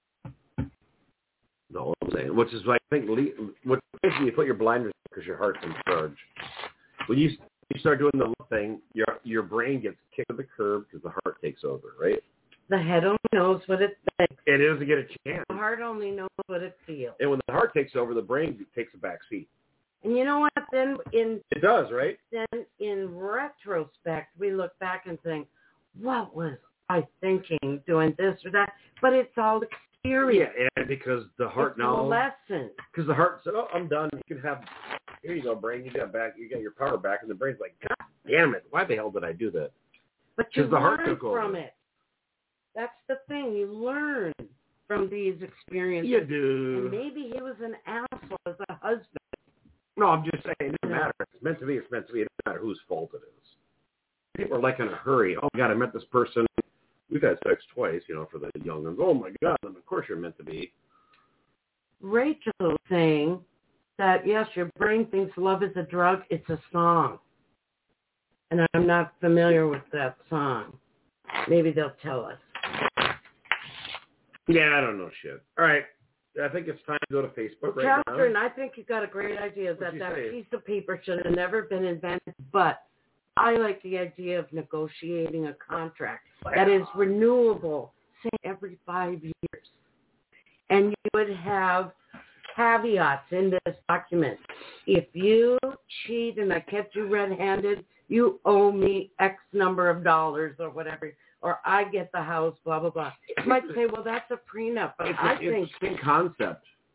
No, I'm saying, which is why I think what you put your blinders because your heart's in charge. When you you start doing the thing, your your brain gets kicked to the curb because the heart takes over, right? The head only knows what it thinks. It doesn't get a chance. The heart only knows what it feels. And when the heart takes over, the brain takes a back seat. And you know what? Then in it does, right? Then in retrospect, we look back and think, what was I thinking doing this or that? But it's all experience. Yeah, and because the heart it's now. a lesson. Because the heart said, "Oh, I'm done. You can have. Here you go, brain. You got back. You got your power back." And the brain's like, "God damn it! Why the hell did I do that?" But you the heart learn took over. from it. That's the thing. You learn from these experiences. You do. And maybe he was an asshole as a husband. No, I'm just saying, it doesn't matter. If it's meant to be, it's meant to be. It doesn't matter whose fault it is. People are like in a hurry. Oh, my God, I met this person. We've had sex twice, you know, for the young ones. Oh, my God, and of course you're meant to be. Rachel was saying that, yes, your brain thinks love is a drug. It's a song. And I'm not familiar with that song. Maybe they'll tell us. Yeah, I don't know shit. All right. I think it's time to go to Facebook well, right Catherine, now. I think you got a great idea What'd that that say? piece of paper should have never been invented, but I like the idea of negotiating a contract wow. that is renewable, say, every five years. And you would have caveats in this document. If you cheat and I catch you red-handed, you owe me X number of dollars or whatever, or I get the house, blah, blah, blah. You might say, well, that's a prenup, but it's I an think interesting concept.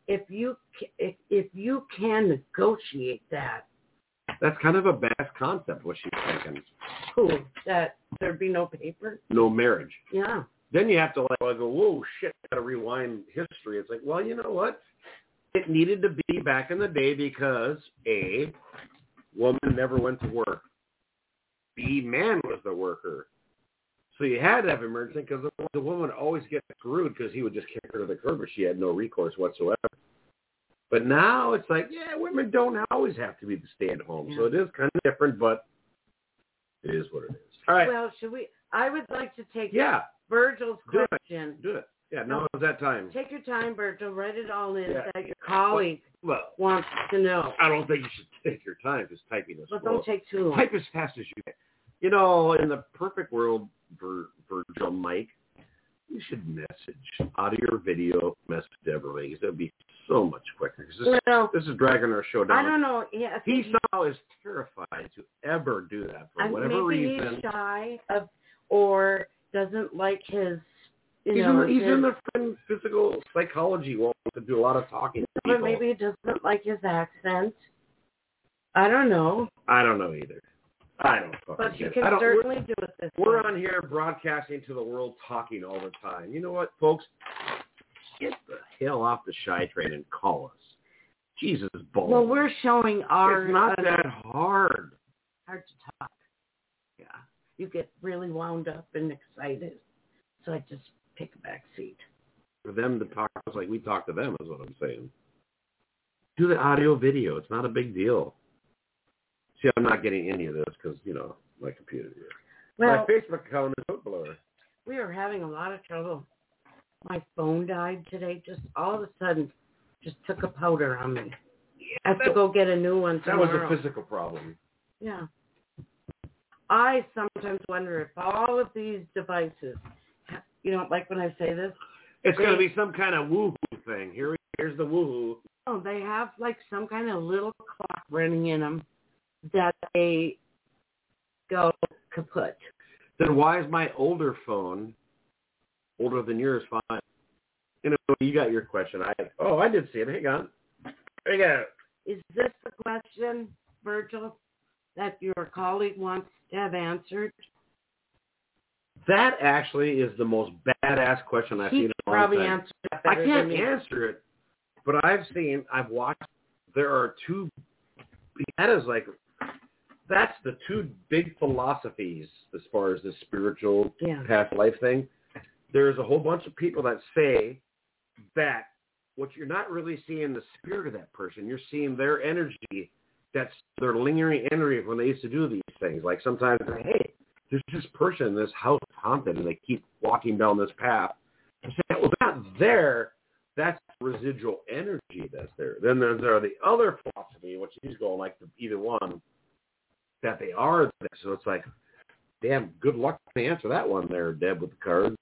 if you if, if you can negotiate that. That's kind of a bad concept, what she's thinking. Who? That there'd be no paper? No marriage. Yeah. Then you have to like go, whoa, shit, got to rewind history. It's like, well, you know what? It needed to be back in the day because, A, woman never went to work. B, man was the worker. So you had to have emergency because the woman would always get screwed because he would just kick her to the curb or she had no recourse whatsoever. But now it's like, yeah, women don't always have to be the stay-at-home. Yeah. So it is kind of different, but it is what it is. All right. Well, should we? I would like to take yeah. Virgil's Do question. It. Do it. Yeah, now is that time. Take your time, Virgil. Write it all in yeah. that your colleague well, wants to know. I don't think you should take your time because typing is Well, slow. don't take too long. Type as fast as you can. You know, in the perfect world for Virgil, Mike, you should message audio or video message Deborah Lee. That would be so much quicker. This, well, this is dragging our show down. I don't know. Yeah, he somehow is terrified to ever do that for and whatever maybe reason. He's shy of, or doesn't like his. You he's know, in, he's his, in the physical psychology world to do a lot of talking. To but people. maybe he doesn't like his accent. I don't know. I don't know either. I don't fucking But you get can it. certainly do it this We're time. on here broadcasting to the world, talking all the time. You know what, folks? Get the hell off the shy train and call us. Jesus balls. Well, we're showing our... It's not uh, that hard. Hard to talk. Yeah. You get really wound up and excited. So I just take a back seat. For them to talk to us like we talk to them is what I'm saying. Do the audio video. It's not a big deal. See, I'm not getting any of this because, you know, my computer here. Well, my Facebook account is hook blower. We are having a lot of trouble. My phone died today. Just all of a sudden, just took a powder on me. Yeah, I have that, to go get a new one tomorrow. That was a physical problem. Yeah. I sometimes wonder if all of these devices, you know, like when I say this. It's going to be some kind of woohoo thing. Here, Here's the woohoo. Oh, they have like some kind of little clock running in them that they go kaput. Then why is my older phone older than yours fine? You know, you got your question. I oh, I did see it. Hang on. Hang on. Is this the question, Virgil, that your colleague wants to have answered? That actually is the most badass question I've he seen in a long probably time. answered that better I can't than me. answer it, but I've seen, I've watched. There are two. That is like, that's the two big philosophies as far as the spiritual yeah. past life thing. There's a whole bunch of people that say that what you're not really seeing the spirit of that person. You're seeing their energy. That's their lingering energy when they used to do these things. Like sometimes, hey, there's this person in this house haunted, and they keep walking down this path. I say, well, not there. That's residual energy that's there. Then there's there are the other philosophy, which he's going like the, either one, that they are there. So it's like, damn, good luck to answer that one there, Deb, with the cards.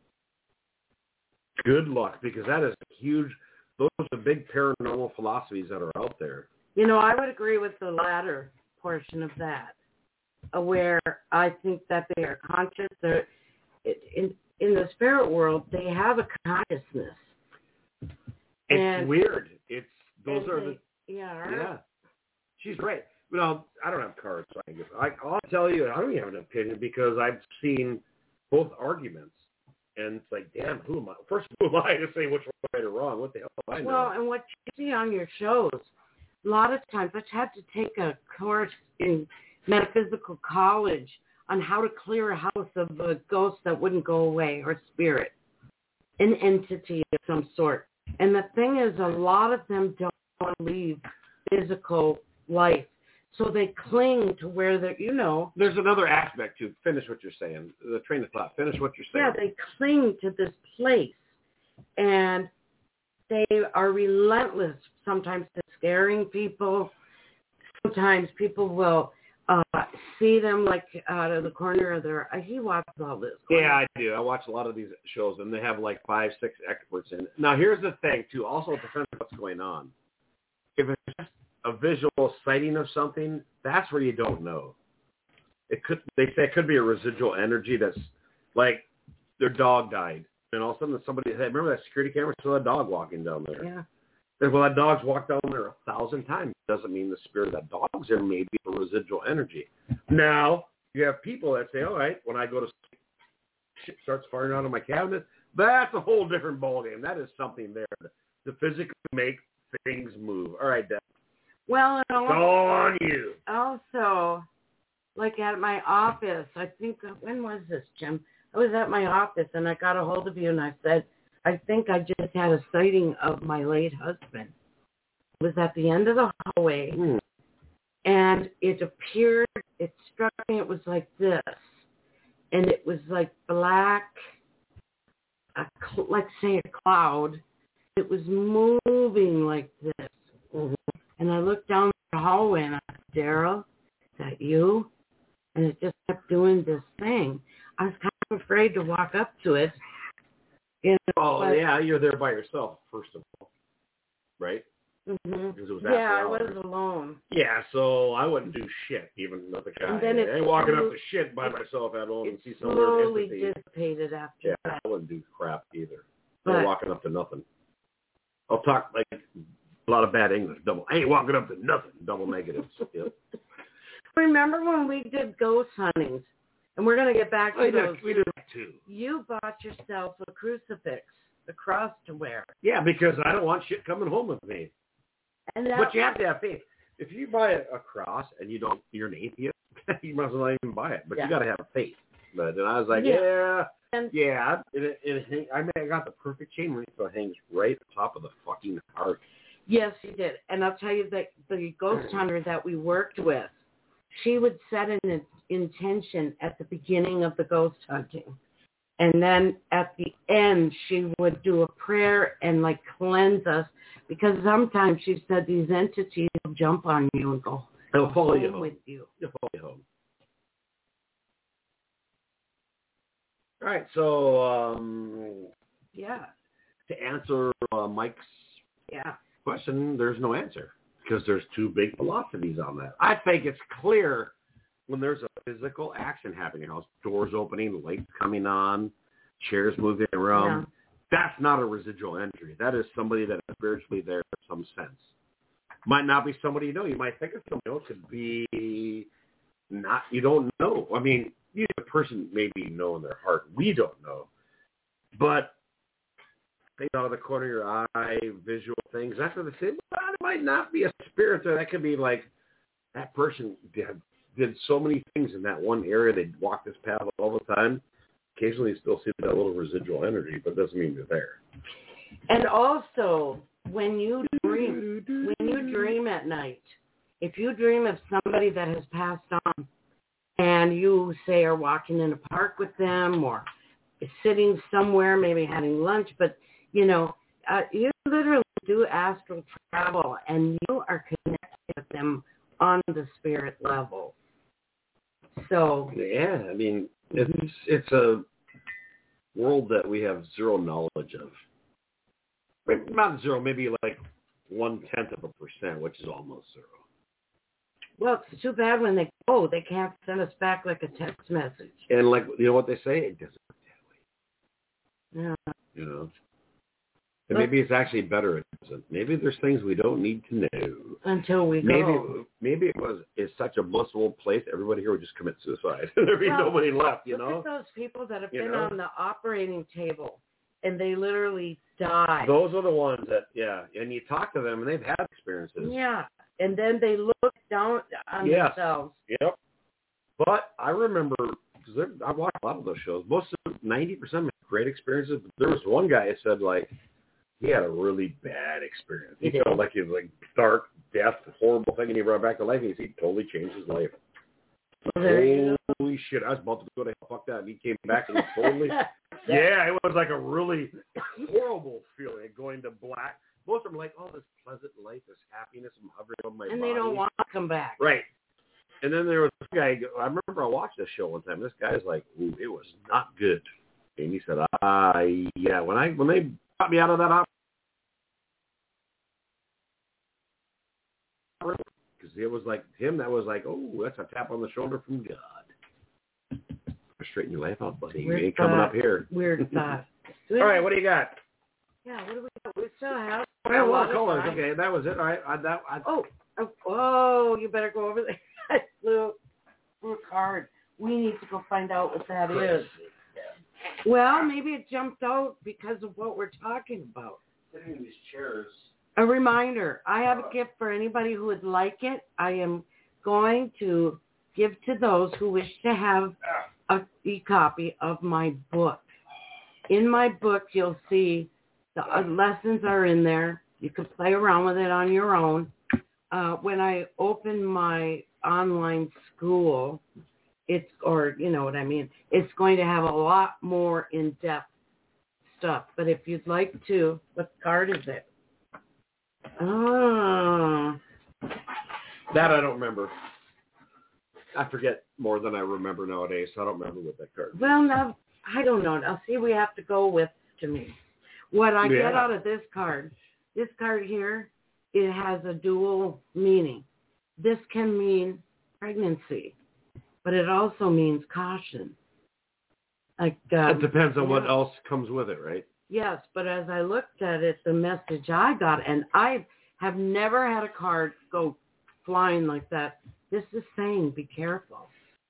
Good luck, because that is huge. Those are the big paranormal philosophies that are out there. You know, I would agree with the latter portion of that, uh, where I think that they are conscious. They're, in, in the spirit world, they have a consciousness. It's and, weird. It's Those are they, the... Yeah, right? Yeah. She's right. You know, I don't have cards. So I can give, I, I'll tell you, I don't even have an opinion because I've seen both arguments. And it's like, damn, who am I? First, who am I to say which one's right or wrong? What the hell do I know? Well, and what you see on your shows, a lot of times I've had to take a course in metaphysical college on how to clear a house of a ghost that wouldn't go away, or spirit, an entity of some sort. And the thing is, a lot of them don't want to leave physical life. So they cling to where they're, you know. There's another aspect to finish what you're saying. The train of thought. Finish what you're saying. Yeah, they cling to this place. And they are relentless sometimes to scaring people. Sometimes people will uh, see them like out of the corner of their eye. He watches all this. Yeah, I do. I watch a lot of these shows, and they have like five, six experts in it. Now, here's the thing, too. Also, it depends on what's going on. If it's just a visual sighting of something, that's where you don't know. It could, they say it could be a residual energy that's like their dog died. And all of a sudden somebody, hey, remember that security camera? Saw a dog walking down there. Yeah. And well, that dog's walked down there a thousand times. Doesn't mean the spirit of that dog's there. Maybe a residual energy. Now you have people that say, "All right, when I go to sleep, shit starts firing out of my cabinet." That's a whole different ballgame. That is something there to physically make things move. All right, Deb. Well, and also, go on you. Also, like at my office, I think, when was this, Jim? I was at my office and I got a hold of you and I said, I think I just had a sighting of my late husband. It was at the end of the hallway, mm. and it appeared, it struck me, it was like this. And it was like black, a, like say a cloud. It was moving like this. Mm-hmm. And I looked down the hallway and I said, Daryl, is that you? And it just kept doing this thing. I was kind of afraid to walk up to it. You know, oh, but, yeah, you're there by yourself, first of all, right? Mm-hmm. Because it was yeah, I hours. was alone. Yeah, so I wouldn't do shit, even with the guy. And then I ain't walking flew, up to shit by myself at home and see some slowly weird entity. dissipated after yeah, that. I wouldn't do crap either. But, I ain't walking up to nothing. I'll talk like a lot of bad English. Double. I ain't walking up to nothing. Double negatives. Yep. Remember when we did ghost huntings? And we're going to get back to I those. We did that too. You bought yourself a crucifix, a cross to wear. Yeah, because I don't want shit coming home with me. And that, but you have to have faith. If you buy a, a cross and you don't, you're an atheist, you must not even buy it. But yeah. you got to have faith. But then I was like, yeah, yeah, and, yeah. It, it, it, I mean, I got the perfect chain ring, so it hangs right at the top of the fucking heart. Yes, you did. And I'll tell you that the ghost hunter that we worked with, she would set an intention at the beginning of the ghost hunting. And then at the end, she would do a prayer and like cleanse us, because sometimes she said these entities will jump on you and go They'll follow you home home. with you. They'll follow you home. All right, so um, yeah, to answer uh, Mike's yeah question, there's no answer because there's two big philosophies on that. I think it's clear when there's a physical action happening in your house, doors opening, lights coming on, chairs moving around. Yeah. That's not a residual energy. That is somebody that is spiritually there in some sense. Might not be somebody you know. You might think of somebody else. Could be not. You don't know. I mean, you the person maybe know in their heart. We don't know. But think out of the corner of your eye, visual things. That's what they say. Well, it might not be a spirit there. That could be like that person did, did so many things in that one area. They walk this path all the time. Occasionally you still see that little residual energy, but it doesn't mean they're there. And also, when you dream, when you dream at night, if you dream of somebody that has passed on, and you say are walking in a park with them or sitting somewhere, maybe having lunch, but you know, uh, you literally do astral travel, and you are connected with them on the spirit level. So yeah, I mean, it's it's a world that we have zero knowledge of. Maybe not zero, maybe like one tenth of a percent, which is almost zero. Well, it's too bad when they go, they can't send us back like a text message. And like, you know what they say? It doesn't work that way. Yeah. You know? And maybe it's actually better it doesn't. Maybe there's things we don't need to know. Until we maybe, go. Maybe it was it's such a blissful place, everybody here would just commit suicide. There'd be well, nobody left, you look know? Look at those people that have you been know? on the operating table, and they literally die. Those are the ones that, yeah, and you talk to them, and they've had experiences. Yeah, and then they look down on yes. themselves. Yep. But I remember, because I watched a lot of those shows, most of ninety percent of great experiences, but there was one guy that said, like, he had a really bad experience. He, he felt like he was like dark, death, horrible thing, and he brought back to life, and he totally changed his life. Well, Holy shit, I was about to go to hell, fuck that, and he came back and he totally, yeah, it was like a really horrible feeling, going to black. Most of them are like, oh, this pleasant life, this happiness, I'm hovering on my and body. they don't want to come back. Right. And then there was this guy, I remember I watched this show one time, this guy's like, ooh, it was not good. And he said, ah, yeah, when I when they got me out of that opera, because it was like him that was like, oh, that's a tap on the shoulder from God. Straighten your life out, buddy. Weird you ain't thought. coming up here. Weird thought. All right, what do you got? Yeah, what do we got? We still have I have a lot of colors. Okay, that was it. All right. I, that, I, oh, oh, oh, you better go over there. I flew through a card. We need to go find out what that is. Well, maybe it jumped out because of what we're talking about. Sitting in these chairs. A reminder, I have a gift for anybody who would like it. I am going to give to those who wish to have a e-copy of my book. In my book, you'll see the uh, lessons are in there. You can play around with it on your own. Uh, when I open my online school, it's, or you know what I mean, it's going to have a lot more in-depth stuff. But if you'd like to, what card is it? Oh. That I don't remember. I forget more than I remember nowadays, so I don't remember what that card is. Well, now, I don't know. Now, see, we have to go with, to me. What I yeah. get out of this card, this card here, it has a dual meaning. This can mean pregnancy, but it also means caution. Like um, It depends on yeah. what else comes with it, right? Yes, but as I looked at it, the message I got, and I have never had a card go flying like that. This is saying, be careful.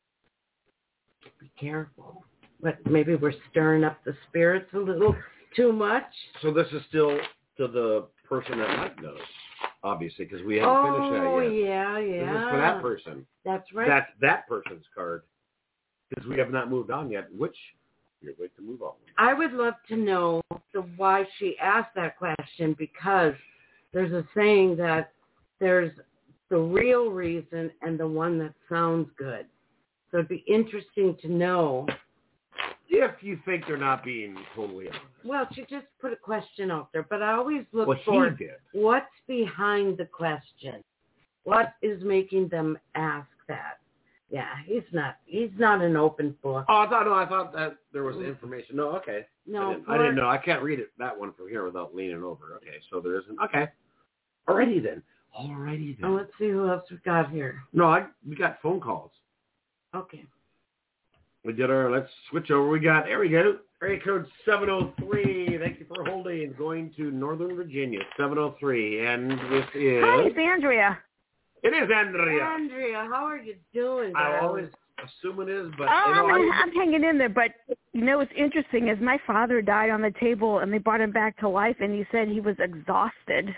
Be careful. But maybe we're stirring up the spirits a little too much. So this is still to the person that might know, obviously, because we haven't oh, finished that yet. Oh, yeah, yeah. This is for that person. That's right. That's that person's card, because we have not moved on yet, which you're going to move on. I would love to know the why she asked that question, because there's a saying that there's the real reason and the one that sounds good. So it'd be interesting to know. If you think they're not being totally honest. Well, she just put a question out there, but I always look well, for he did. what's behind the question. What is making them ask that? Yeah, he's not. He's not an open book. Oh, I thought no. I thought that there was information. No, okay. No, I didn't, I didn't know. I can't read it that one from here without leaning over. Okay, so there isn't. Okay. Alrighty then. Alrighty then. Oh, let's see who else we got here. No, I we got phone calls. Okay. We did our. Let's switch over. We got. There we go. Area code seven oh three. Thank you for holding. Going to Northern Virginia. seven oh three, and this is. Hi, it's Andrea. It is Andrea. Andrea, how are you doing, I darling? always assume it is, but oh, you know, I'm, I, I'm hanging in there. But you know what's interesting is my father died on the table, and they brought him back to life, and he said he was exhausted.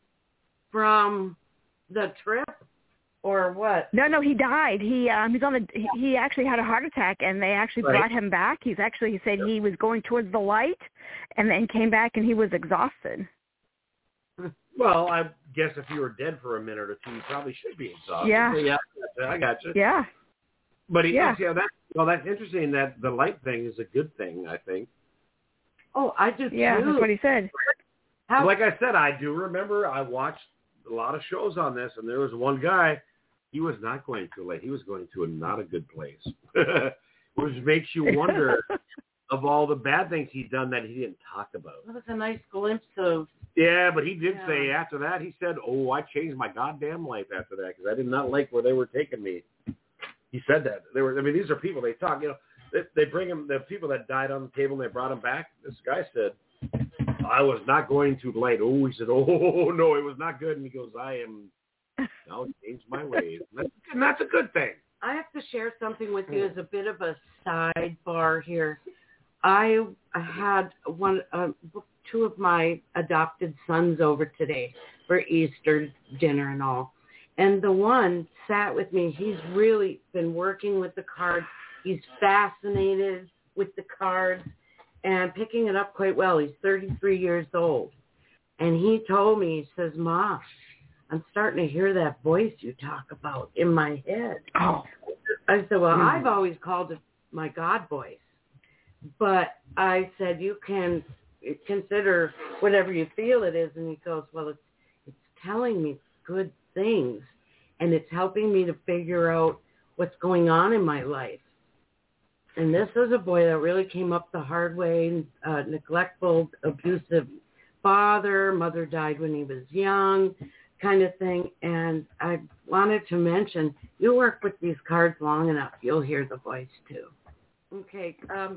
From the trip, or what? No, no, he died. He um, he's on the. He, he actually had a heart attack, and they actually right. brought him back. He's actually he said he was going towards the light, and then came back, and he was exhausted. Well, I guess if you were dead for a minute or two, you probably should be exhausted. Yeah. Yeah, I got you. Yeah. But he, yeah. yeah, that, well, that's interesting that the light thing is a good thing, I think. Oh, I do Yeah, too. that's what he said. How? Like I said, I do remember I watched a lot of shows on this, and there was one guy, he was not going to light. He was going to a not a good place, which makes you wonder of all the bad things he'd done that he didn't talk about. That was a nice glimpse of. Yeah, but he did yeah. say after that, he said, oh, I changed my goddamn life after that because I did not like where they were taking me. He said that. They were. I mean, these are people, they talk, you know, they, they bring him, the people that died on the table, and they brought him back. This guy said, I was not going to light. Oh, he said, oh, no, it was not good. And he goes, I am now changed my ways. And that's, and that's a good thing. I have to share something with you as a bit of a sidebar here. I had one, uh, two of my adopted sons over today for Easter dinner and all. And the one sat with me. He's really been working with the cards. He's fascinated with the cards and picking it up quite well. He's thirty-three years old. And he told me, he says, Ma, I'm starting to hear that voice you talk about in my head. Oh. I said, well, Mm. I've always called it my God voice. But I said, you can consider whatever you feel it is. And he goes, well, it's it's telling me good things. And it's helping me to figure out what's going on in my life. And this is a boy that really came up the hard way, uh, neglectful, abusive father. Mother died when he was young, kind of thing. And I wanted to mention, you work with these cards long enough, you'll hear the voice too. Okay, um,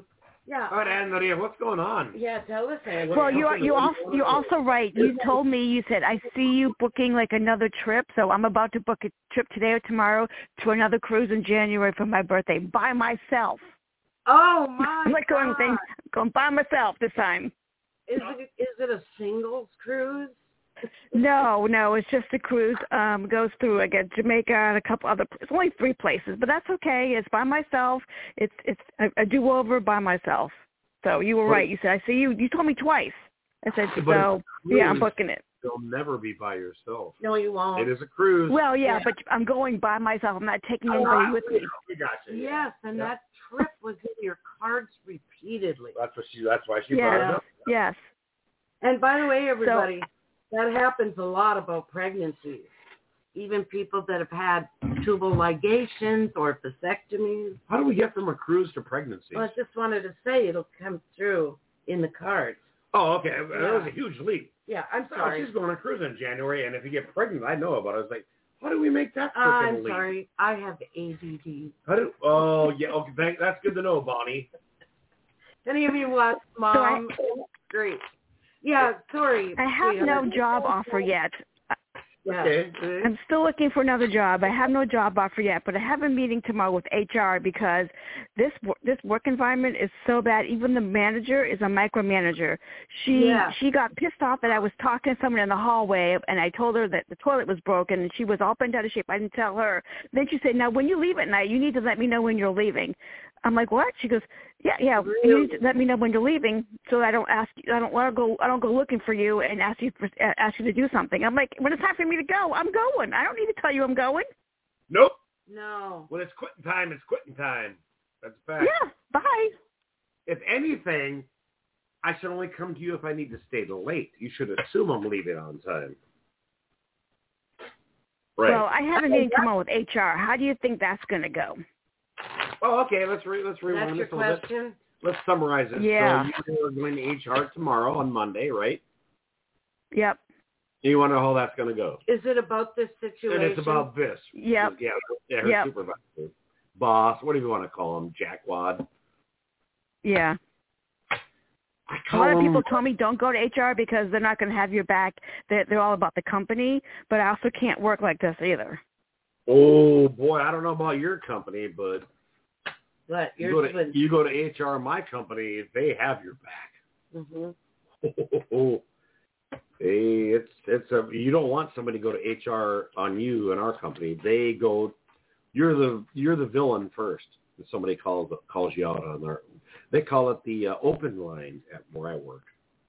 Yeah. All right, Anne Maria, what's going on? Yeah, tell us, Anne. Well, you're you also you're also right. You told me, you said, I see you booking like another trip, so I'm about to book a trip today or tomorrow to another cruise in January for my birthday by myself. Oh my! I'm like going God. thing, going by myself this time. Is it is it a singles cruise? No, no, it's just a cruise. Um, goes through again Jamaica and a couple other. It's only three places, but that's okay. It's by myself. It's it's a, a do over by myself. So you were right. You said, I see you. You told me twice. I said, so yeah, I'm booking it. You'll never be by yourself. No, you won't. It is a cruise. Well, yeah, Yeah. but I'm going by myself. I'm not taking Oh, anybody with me. We got you. Yes, and Yeah. that trip was in your cards repeatedly. That's what she. That's why she Yes, brought it up. yes. And by the way, everybody, that happens a lot about pregnancies. Even people that have had tubal ligations or vasectomies. How do we get from a cruise to pregnancy? Well, I just wanted to say it'll come through in the cards. Oh, okay. That Yeah. was a huge leap. Yeah, I'm Oh, sorry. she's going on a cruise in January, and if you get pregnant, I know about it. I was like, how do we make that freaking I'm leap? sorry. I have A D D. How do? Oh, yeah. Okay, thank, that's good to know, Bonnie. Any of you watch Mom? Great. Yeah, sorry. I have sweetheart. no job offer yet. Yeah. Okay. I'm still looking for another job. I have no job offer yet, but I have a meeting tomorrow with H R because this wo- this work environment is so bad. Even the manager is a micromanager. She Yeah. she got pissed off that I was talking to someone in the hallway, and I told her that the toilet was broken, and she was all bent out of shape. I didn't tell her. Then she said, "Now, when you leave at night, you need to let me know when you're leaving." I'm like, "What?" She goes, "Yeah, yeah. Really? You need to let me know when you're leaving, so I don't ask. I don't want to go. I don't go looking for you and ask you for, uh, ask you to do something." I'm like, "When it's time for me to go, I'm going. I don't need to tell you I'm going." Nope. No. When it's quitting time, it's quitting time. That's a fact. Yeah. Bye. If anything, I should only come to you if I need to stay late. You should assume I'm leaving on time. Right. Well, I have a meeting tomorrow with H R. How do you think that's going to go? Oh, okay. Let's re- let's That's rewind your this a little bit. question? Let's summarize this. Yeah. So you are going to H R tomorrow on Monday, right? Yep. You wonder how that's going to go. Is it about this situation? And it's about this. Yep. Yeah, yeah her Yep. supervisor. Boss, what do you want to call him? Jackwad? Yeah. I A call lot of him, people told me don't go to H R because they're not going to have your back. They're, they're all about the company, but I also can't work like this either. oh, boy, I don't know about your company, but But you you're go, to, you go to H R, my company, they have your back. mm-hmm. Hey, it's it's a you don't want somebody to go to H R on you in our company. They go, you're the you're the villain first. If somebody calls calls you out on their, they call it the uh, open line at where I work.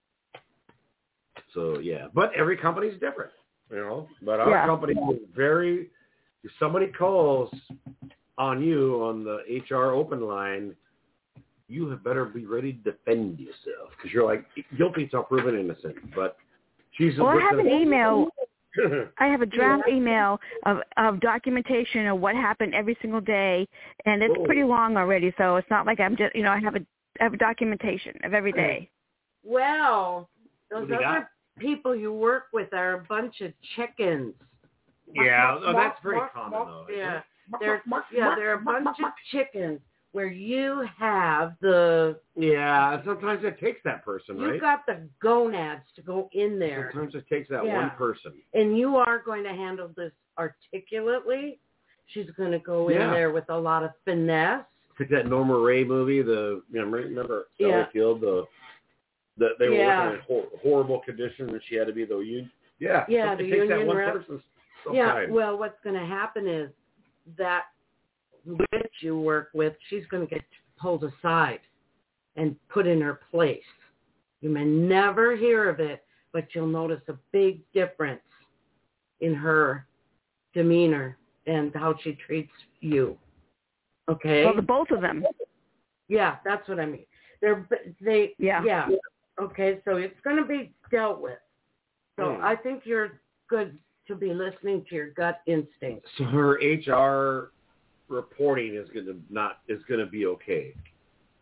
So yeah, but every company's different, you know. But our Yeah. company is very. If somebody calls on you on the H R open line, you have better be ready to defend yourself because you're like guilty until proven innocent. But she's Well, I have an email. email. I have a draft email of, of documentation of what happened every single day, and it's Cool. pretty long already. So it's not like I'm just, you know, I have a I have a documentation of every day. Well, those What do you other got? people you work with are a bunch of chickens. Yeah, oh, that's Mark, pretty Mark, common Mark, though. isn't Yeah, it? they're yeah they're a bunch of chickens where you have the Yeah, sometimes it takes that person, you right? got the gonads to go in there, Sometimes it takes that Yeah. one person. and you are going to handle this articulately. She's going to go in Yeah. there with a lot of finesse. It's like that Norma Ray movie, the remember, remember Sally Yeah. Field, the the they were Yeah. working in hor- horrible conditions, and she had to be the union. Yeah, Yeah, it the takes that union one rep. person. Yeah, sometimes. well, what's going to happen is that witch you work with, she's going to get pulled aside and put in her place. You may never hear of it, but you'll notice a big difference in her demeanor and how she treats you. Okay? Well, the both of them. Yeah, that's what I mean. They're they Yeah. yeah. Okay, so it's going to be dealt with. So Hmm. I think you're good to be listening to your gut instinct. So her H R reporting is going to not is going to be okay.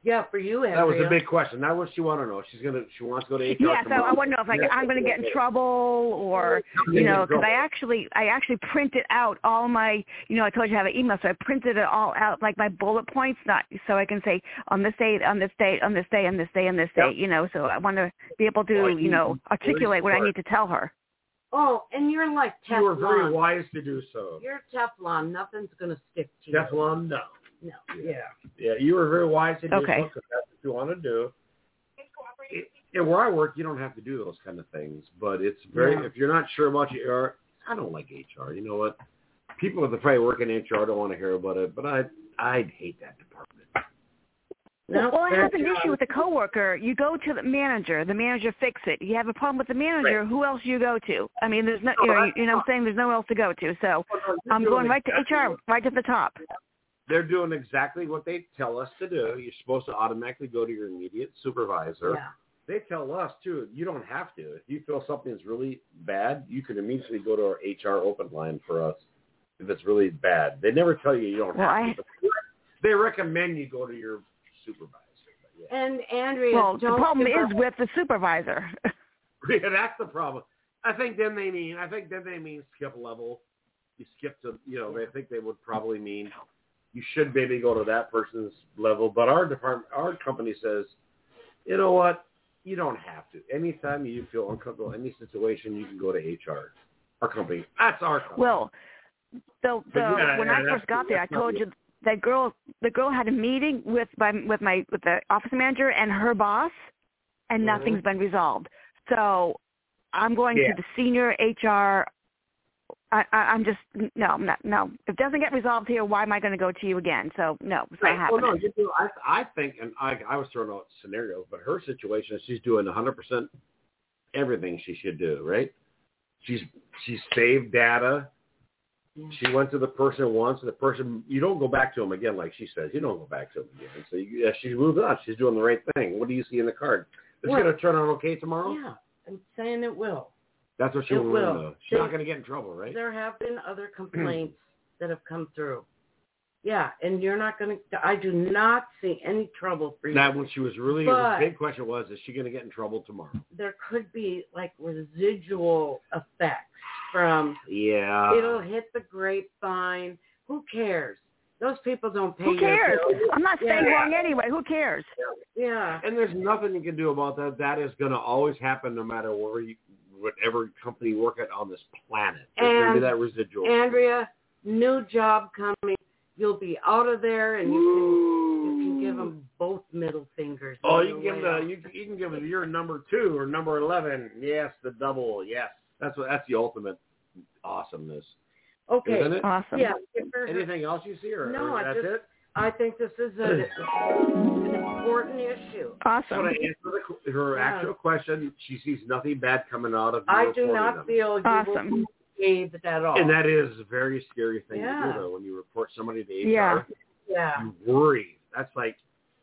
Yeah, for you, Andrea. That was the big question. That's what she wants to know. She's gonna. She wants to go to H R. Yeah, so I want to know if like, I'm going to get in trouble or, you know, because I actually, I actually printed out all my, you know, I told you I have an email, so I printed it all out, like my bullet points, not so I can say on this date, on this date, on this day, on this day, on this Yep. date, you know. So I want to be able to, Well, you know, articulate what I need to tell her. Oh, and you're like Teflon. You were very wise to do so. You're Teflon. Nothing's going to stick to you. Teflon, no. No. Yeah. Yeah, you were very wise to do Okay. so because that's what you want to do. It, and where I work, you don't have to do those kind of things. But it's very, Yeah. if you're not sure about your H R, I don't like H R. You know what? People that probably work in H R don't want to hear about it, but I, I'd hate that department. No, well, I have that's an issue with a coworker. You go to the manager. The manager fix it. You have a problem with the manager. Right. Who else do you go to? I mean, there's no, No, you know, that's you know what I'm saying? There's no one else to go to. So I'm going right to H R, right to the top. They're doing exactly what they tell us to do. You're supposed to automatically go to your immediate supervisor. Yeah. They tell us, too, you don't have to. If you feel something's really bad, you can immediately go to our H R open line for us if it's really bad. They never tell you you don't Well, have I- to. But they recommend you go to your supervisor. But yeah. And Andrea, Well, the don't problem give is up- with the supervisor. Yeah, that's the problem. I think then they mean, I think then they mean skip a level. You skip to, you know, they think they would probably mean you should maybe go to that person's level. But our department, our company says, you know what? You don't have to. Anytime you feel uncomfortable in any situation, you can go to H R. Our company. That's our company. Well, the, the yeah, when yeah, I that's- first got there, I that's not told you. you that girl, the girl had a meeting with my with my with the office manager and her boss, and Mhm. nothing's been resolved. So I'm going Yeah. to the senior H R. I, I, I'm just no, I'm not, no. If it doesn't get resolved here, why am I going to go to you again? So no, it's Right. not Well, happening. no, you do. I, I think, and I, I was throwing out scenarios, but her situation is she's doing one hundred percent everything she should do, right? She's she's saved data. She went to the person once, and the person, you don't go back to him again, like she says. You don't go back to him again. So you, yeah, she's moved on. She's doing the right thing. What do you see in the card? It's Well, going to turn out okay tomorrow? Yeah, I'm saying it will. That's what she It wants to will. know. She's They- not going to get in trouble, right? There have been other complaints that have come through. Yeah, and you're not going to, I do not see any trouble for you. That when she was really, But- the big question was, is she going to get in trouble tomorrow? There could be like residual effects from, Yeah. it'll hit the grapevine. Who cares? Those people don't pay Who cares? your bills. I'm not staying Yeah. long anyway. Who cares? Yeah. And there's nothing you can do about that. That is going to always happen no matter where you, whatever company you work at on this planet. There's going to be And that residual. Andrea, new job coming. You'll be out of there, and you can you can give them both middle fingers. Oh, on you can your give way the out. you, can- you can give them your number two or number eleven. Yes, the double. Yes, that's what that's the ultimate awesomeness, Okay. isn't it? Awesome. Yeah. give her her- Anything else you see, or, No, or I that's just- it? I think this is a, an important issue. So Awesome. to answer the, her Yeah. actual question, she sees nothing bad coming out of you I do reporting not them. feel you Awesome. will be scathed at all. And that is a very scary thing to Yeah. do, though, when you report somebody to H R. Yeah. yeah. You worry. That's like,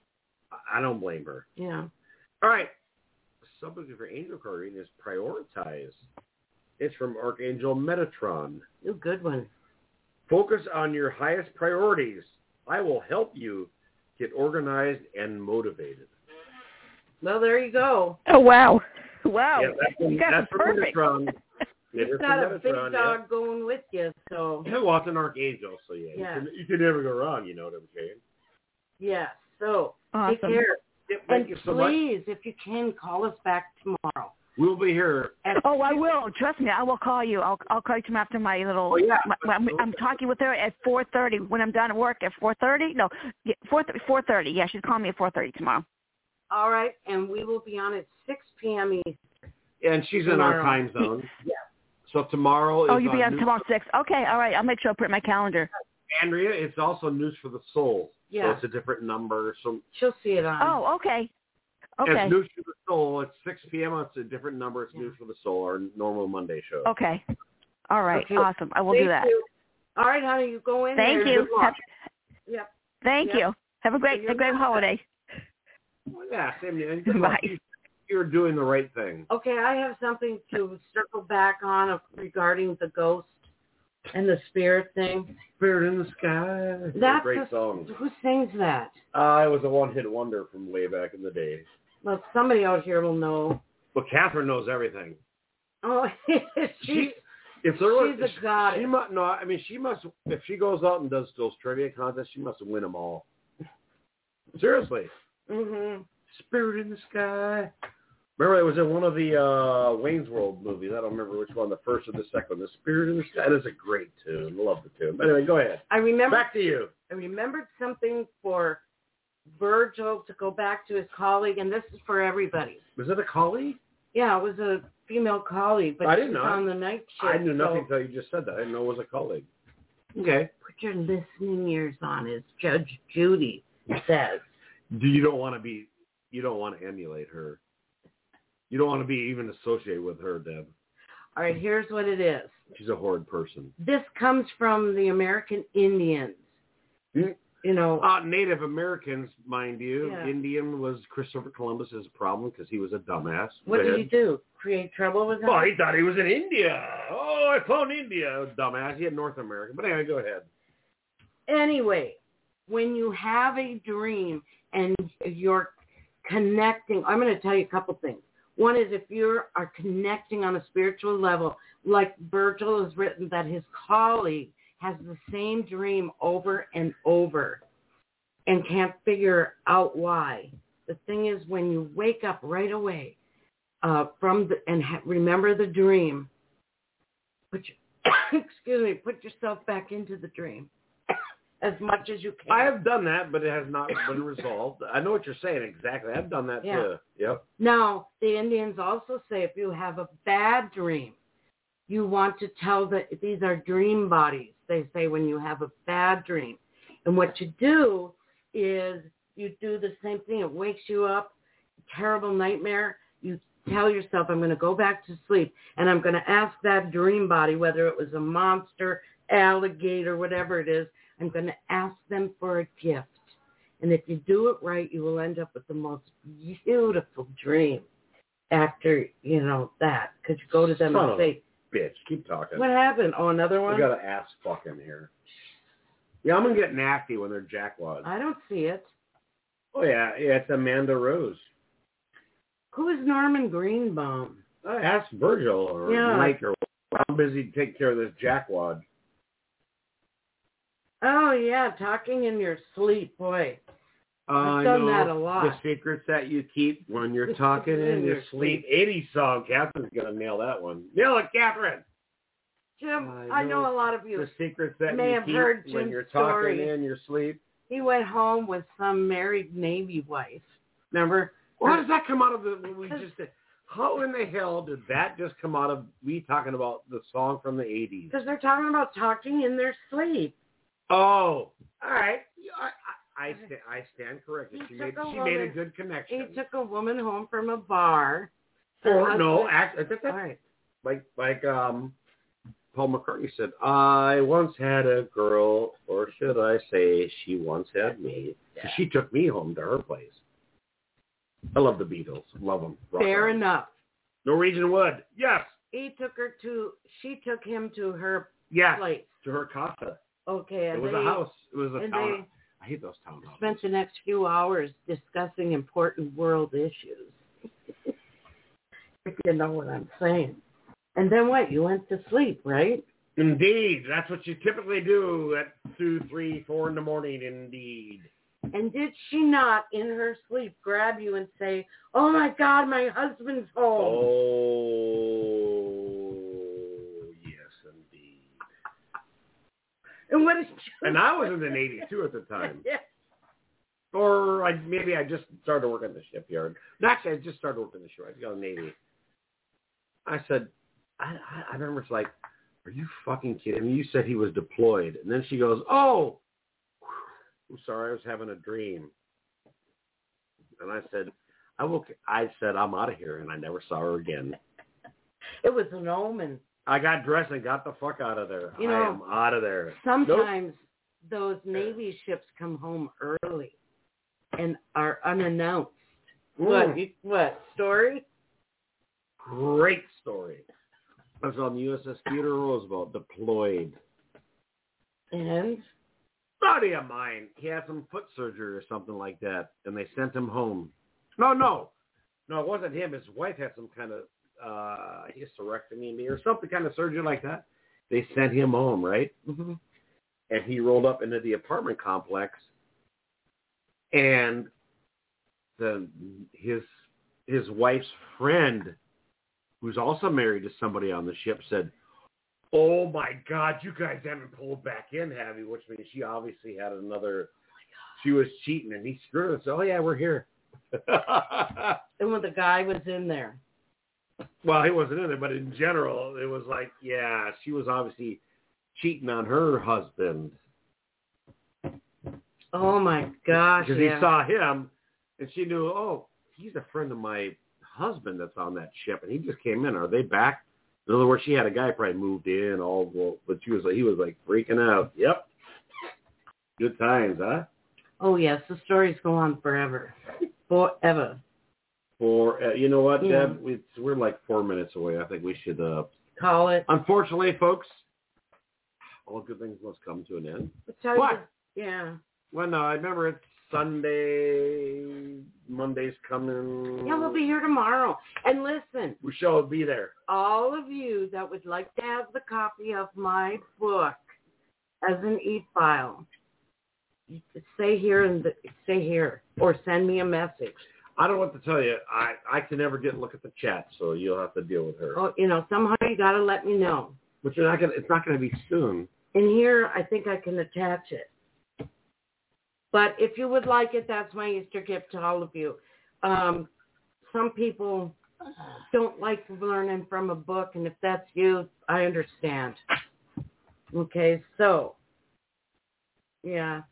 I- I don't blame her. Yeah. All right. The subject for Angel Card reading is prioritize. It's from Archangel Metatron. Ooh, good one. Focus on your highest priorities. I will help you get organized and motivated. Well, there you go. Oh wow, wow. Yeah, that's from, you got that's it from perfect. Metatron. It is It's from not a big Metatron, dog going with you, so yeah. Well, it's an Archangel, so yeah. Yeah. You, can, you can never go wrong, you know what I'm saying? yeah. So Awesome. take care. Yep, thank And you so much. please, if you can, call us back tomorrow. We'll be here. At Oh, I will. Trust me, I will call you. I'll I'll call you tomorrow after my little. Oh, yeah. My, my, I'm, I'm talking with her at four thirty when I'm done at work at four thirty. No, yeah, four four thirty. Yeah, she's calling me at four thirty tomorrow. All right, and we will be on at six p.m. Eastern. And she's in our Tomorrow. time zone. Yeah. So tomorrow is Oh, you'll be on News tomorrow six. Okay, all right. I'll make sure I put it in my calendar. Andrea. It's also News for the Soul. Yeah. So it's a different number. So She'll see it on. Oh, okay. Okay. it's News for the Soul. It's six p.m. It's a different number. It's News for the Soul, our normal Monday show. Okay. All right. Okay. Awesome. I will Thank do that. you. All right, honey, you go in Thank there. you. Good luck. Have, Yep. thank Yep. you. Have a great You're a great welcome. holiday. Well, yeah, same to you. And good luck. Bye. You- You're doing the right thing. Okay, I have something to circle back on of- regarding the ghost. And the spirit thing. Spirit in the Sky. That's a great a, song. Who sings that? Uh, it was a one-hit wonder from way back in the day. Well, somebody out here will know. But Catherine knows everything. Oh, she's, she, if there was, she's a goddess. She must, no, I mean, she must, if she goes out and does those trivia contests, she must win them all. Seriously. Mm-hmm. Spirit in the Sky. Remember, it was in one of the uh, Wayne's World movies. I don't remember which one, the first or the second. The Spirit in the Sky. That is a great tune. I love the tune. But anyway, go ahead. I remember. Back to you. I remembered something for Virgil to go back to his colleague, and this is for everybody. Was it a colleague? Yeah, it was a female colleague, but I she didn't was know. on the night shift. I knew nothing so until you just said that. I didn't know it was a colleague. Okay. put your listening ears on, as Judge Judy says. Do you don't want to be? You don't want to emulate her. You don't want to be even associated with her, Deb. All right, here's what it is. She's a horrid person. This comes from the American Indians. Hmm? You know, Uh, Native Americans, mind you. Yeah. Indian was Christopher Columbus's problem because he was a dumbass. what Go did ahead. he do? Create trouble with him? Oh, he thought he was in India. Oh, I found India. Dumbass. He had North America. But anyway, go ahead. Anyway, when you have a dream and you're connecting, I'm going to tell you a couple things. One is if you are connecting on a spiritual level, like Virgil has written that his colleague has the same dream over and over and can't figure out why. The thing is, when you wake up right away uh, from the, and ha- remember the dream, put your, excuse me, put yourself back into the dream as much as you can. I have done that, but it has not been resolved. I know what you're saying exactly. I've done that Yeah. too. Yep. Now, the Indians also say if you have a bad dream, you want to tell that these are dream bodies, they say, when you have a bad dream. And what you do is you do the same thing. It wakes you up, terrible nightmare. You tell yourself, I'm going to go back to sleep, and I'm going to ask that dream body, whether it was a monster, alligator, whatever it is, I'm going to ask them for a gift. And if you do it right, you will end up with the most beautiful dream after, you know, that. Because you go to them Son and of say, Bitch, keep talking. what happened? Oh, another one? We got an ass fucking here. Yeah, I'm going to get nasty when they're jackwads. I don't see it. Oh, yeah. Yeah, it's Amanda Rose. Who is Norman Greenbaum? I asked Virgil or Yeah. Mike or I'm busy taking care of this jackwad. Oh, yeah, talking in your sleep, boy. I done know that a lot. The secrets that you keep when you're talking in your sleep. eighties song. Catherine's going to nail that one. Nail it, Catherine. Jim, I I know, know a lot of you. The secrets that may you have keep heard when Jim's you're talking story. in your sleep. He went home with some married Navy wife. Remember? Well, how does that come out of the, we just, how in the hell did that just come out of me talking about the song from the eighties? Because they're talking about talking in their sleep. Oh, all right. I, I, I, stand, I stand corrected. He She, took made, a she woman- made a good connection. He took a woman home from a bar. Her Or, no, husband- act, All right. like, like um, Paul McCartney said, I once had a girl, or should I say she once had me. So she took me home to her place. I love the Beatles. Love them. Rock Fair on. enough. Norwegian Wood. Yes. He took her to, she took him to her Yes. place. To her casa. Okay. And It was they a house. It was a and town. they- I hate those townhouses. spent the next few hours discussing important world issues. If you know what I'm saying. And then what? You went to sleep, right? Indeed. That's what you typically do at two, three, four in the morning. Indeed. And did she not, in her sleep, grab you and say, oh, my God, my husband's home? Oh, yes, indeed. And what did you And I was in the Navy, too, at the time. Yeah. Or I, maybe I just started working in the shipyard. No, actually, I just started working in the shipyard. I got in the Navy. I said, I, I, I remember it's like, are you fucking kidding me? You said he was deployed. And then she goes, oh, I'm sorry, I was having a dream. And I said, I will. I said, I'm out of here. And I never saw her again. It was an omen. I got dressed and got the fuck out of there. You know, I am out of there. Sometimes those Navy ships come home early and are unannounced. Nope. What? Mm. You, what? Story? Great story. I was on the U S S Theodore Roosevelt, deployed. And? Buddy of mine, he had some foot surgery or something like that, and they sent him home. No, no. No, it wasn't him. His wife had some kind of uh, hysterectomy or something kind of surgery like that. They sent him home, right? Mm-hmm. And he rolled up into the apartment complex, and the his his wife's friend, who's also married to somebody on the ship, said, "Oh my God, you guys haven't pulled back in, have you?" Which means she obviously had another. Oh, she was cheating, and he screwed her. So, oh yeah, we're here. And when the guy was in there. Well, he wasn't in there, but in general, it was like, yeah, she was obviously cheating on her husband. Oh my gosh! Because yeah. he saw him, and she knew, oh, he's a friend of my husband that's on that ship, and he just came in. Are they back? In other words, she had a guy probably moved in, all, well, but she was, he was like freaking out. Yep. Good times, huh? Oh yes, the stories go on forever, forever. For uh, you know what, yeah. Deb, we, we're like four minutes away. I think we should uh, call it. Unfortunately, folks, all good things must come to an end. Tell what? You, yeah. Well, no, I remember it's Sunday. Monday's coming. Yeah, we'll be here tomorrow. And listen, we shall be there. All of you that would like to have the copy of my book as an e-file, stay here and stay here, or send me a message. I don't know what to tell you. I, I can never get a look at the chat, so you'll have to deal with her. Oh, you know, somehow you got to let me know. But you're not gonna. It's not going to be soon. In here, I think I can attach it. But if you would like it, that's my Easter gift to all of you. Um, some people don't like learning from a book, and if that's you, I understand. Okay, so, yeah.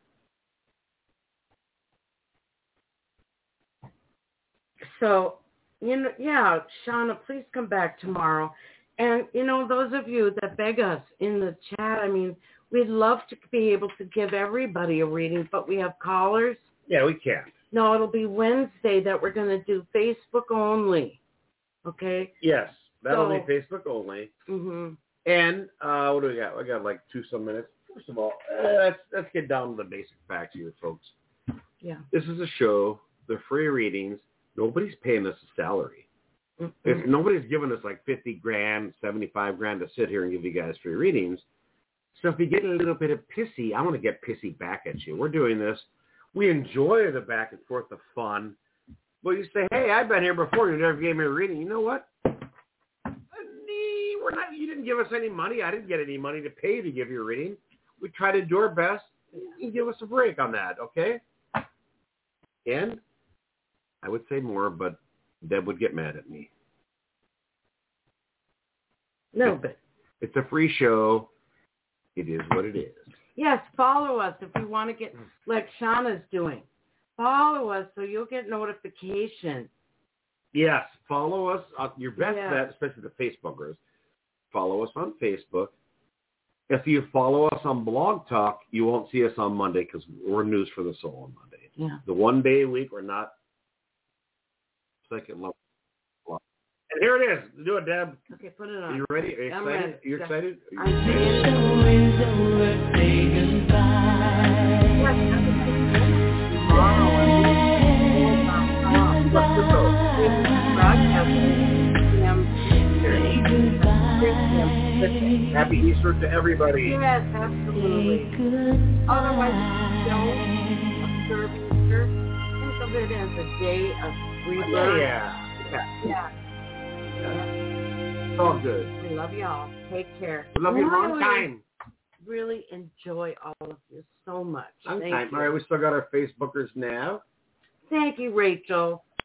So, you know, yeah, Shauna, please come back tomorrow. And, you know, those of you that beg us in the chat, I mean, we'd love to be able to give everybody a reading, but we have callers. Yeah, we can't. No, it'll be Wednesday that we're going to do Facebook only. Okay? Yes, that'll so, be Facebook only. Mm-hmm. And uh, what do we got? We got like two some minutes. First of all, uh, let's let's get down to the basic facts here, folks. Yeah. This is a show. They're free readings. Nobody's paying us a salary. Mm-hmm. If nobody's giving us like fifty grand, seventy-five grand to sit here and give you guys free readings. So if you get a little bit of pissy, I want to get pissy back at you. We're doing this. We enjoy the back and forth of fun. Well, you say, hey, I've been here before. You never gave me a reading. You know what? We're not. You didn't give us any money. I didn't get any money to pay to give you a reading. We try to do our best. You give us a break on that, okay? And I would say more, but Deb would get mad at me. No, but it's a free show. It is what it is. Yes, follow us if you want to get, like Shauna's doing. Follow us so you'll get notification. Yes, follow us. Uh, your best yeah. bet, especially the Facebookers, follow us on Facebook. If you follow us on Blog Talk, you won't see us on Monday because we're News for the Soul on Monday. Yeah. The one day a week, we're not second level. And here it is. Do it, Deb. Okay, put it on. Are you ready? Are you I'm excited? ready. Are you excited? I'm Happy Easter to everybody. Yes, absolutely. Otherwise, don't observe Easter. Think of it as a day of rebirth. Yeah. Yeah. Yeah. yeah. It's all good. We love y'all. Take care. We love you a long time. Really enjoy all of you so much. Long Thank time. you. All right, we still got our Facebookers now. Thank you, Rachel.